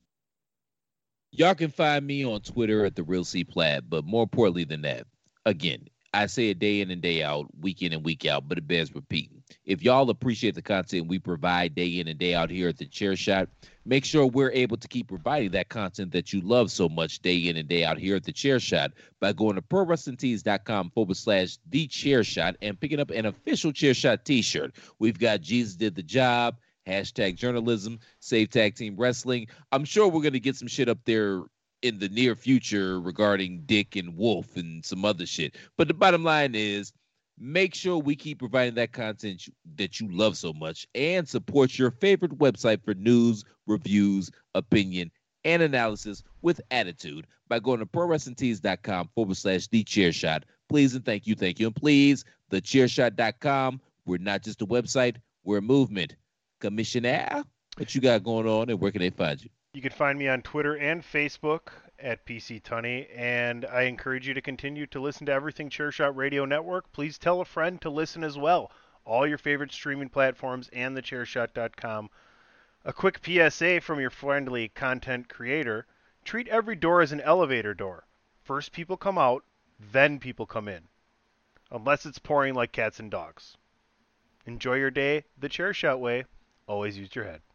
Y'all can find me on Twitter at The Real C Platt, but more importantly than that, again, I say it day in and day out, week in and week out, but it bears repeating. If y'all appreciate the content we provide day in and day out here at the Chair Shot, make sure we're able to keep providing that content that you love so much day in and day out here at the Chair Shot by going to pro wrestling tees dot com forward slash the Chair Shot and picking up an official Chair Shot t-shirt. We've got Jesus Did the Job, hashtag journalism, Save Tag Team Wrestling. I'm sure we're going to get some shit up there in the near future regarding Dick and Wolf and some other shit. But the bottom line is, make sure we keep providing that content that you love so much and support your favorite website for news, reviews, opinion, and analysis with attitude by going to pro wrestling tees dot com forward slash the chair shot. Please and thank you, thank you, and please, the chair shot dot com. We're not just a website, we're a movement. Commissioner, what you got going on and where can they find you? You can find me on Twitter and Facebook at P C Tunney, and I encourage you to continue to listen to everything Chairshot Radio Network. Please tell a friend to listen as well. All your favorite streaming platforms and the chair shot dot com. A quick P S A from your friendly content creator. Treat every door as an elevator door. First people come out, then people come in. Unless it's pouring like cats and dogs. Enjoy your day the Chairshot way. Always use your head.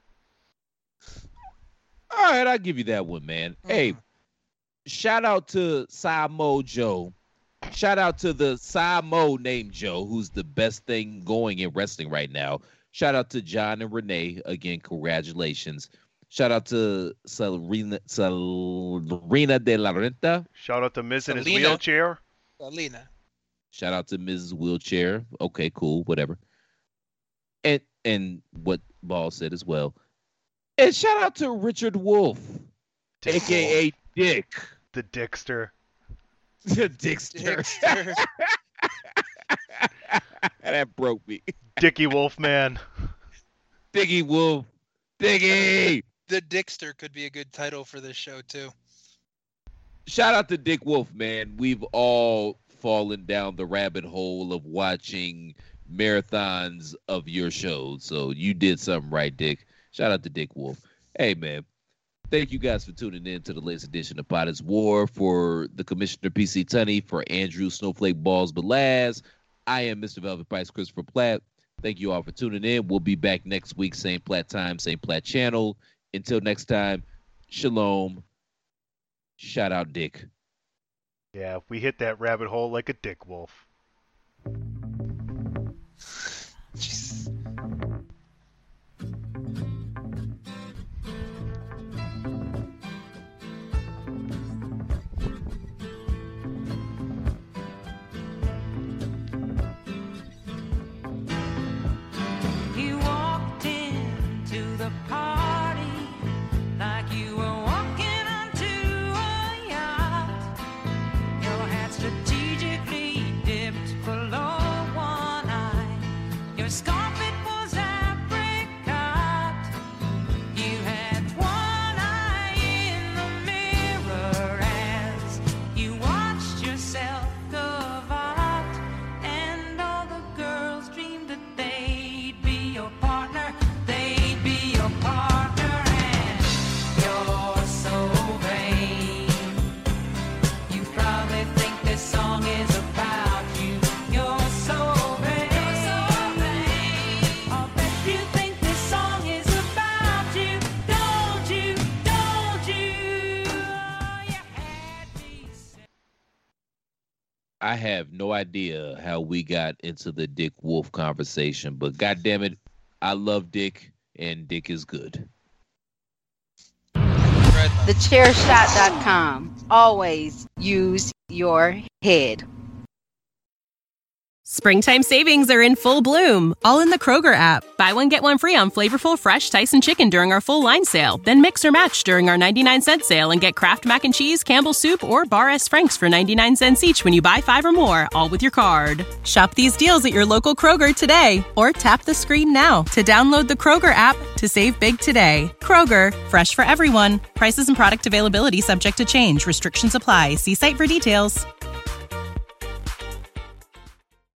All right, I'll give you that one, man. Mm. Hey, shout out to Samo Joe. Shout out to the Samo named Joe, who's the best thing going in wrestling right now. Shout out to John and Renee. Again, congratulations. Shout out to Serena, Serena de la Renta. Shout out to Miz in his Selena. wheelchair. Selena. Shout out to Missus Wheelchair. Okay, cool, whatever. And and what Ball said as well. And shout out to Richard Wolf, Dick a k a. Wolf. Dick. The Dickster. The Dickster. Dickster. That broke me. Dickie Wolfman. Diggy Wolf. Diggy! The Dickster could be a good title for this show, too. Shout out to Dick Wolf, man. We've all fallen down the rabbit hole of watching marathons of your shows. So you did something right, Dick. Shout out to Dick Wolf. Hey, man. Thank you guys for tuning in to the latest edition of Pot is War. For the Commissioner P C Tunney, for Andrew Snowflake Balls Belaz, I am Mister Velvet Price Christopher Platt. Thank you all for tuning in. We'll be back next week, same Platt time, same Platt channel. Until next time, shalom. Shout out, Dick. Yeah, we hit that rabbit hole like a Dick Wolf. Jesus. You walked into the party like you were walking onto a yacht. Your hat strategically dipped I have no idea how we got into the Dick Wolf conversation, but goddamn it, I love Dick, and Dick is good. the chair shot dot com. Always use your head. Springtime savings are in full bloom, all in the Kroger app. Buy one, get one free on flavorful, fresh Tyson chicken during our full line sale. Then mix or match during our ninety-nine cent sale and get Kraft Mac and Cheese, Campbell's Soup, or Bar S. Frank's for ninety-nine cents each when you buy five or more, all with your card. Shop these deals at your local Kroger today, or tap the screen now to download the Kroger app to save big today. Kroger, fresh for everyone. Prices and product availability subject to change. Restrictions apply. See site for details.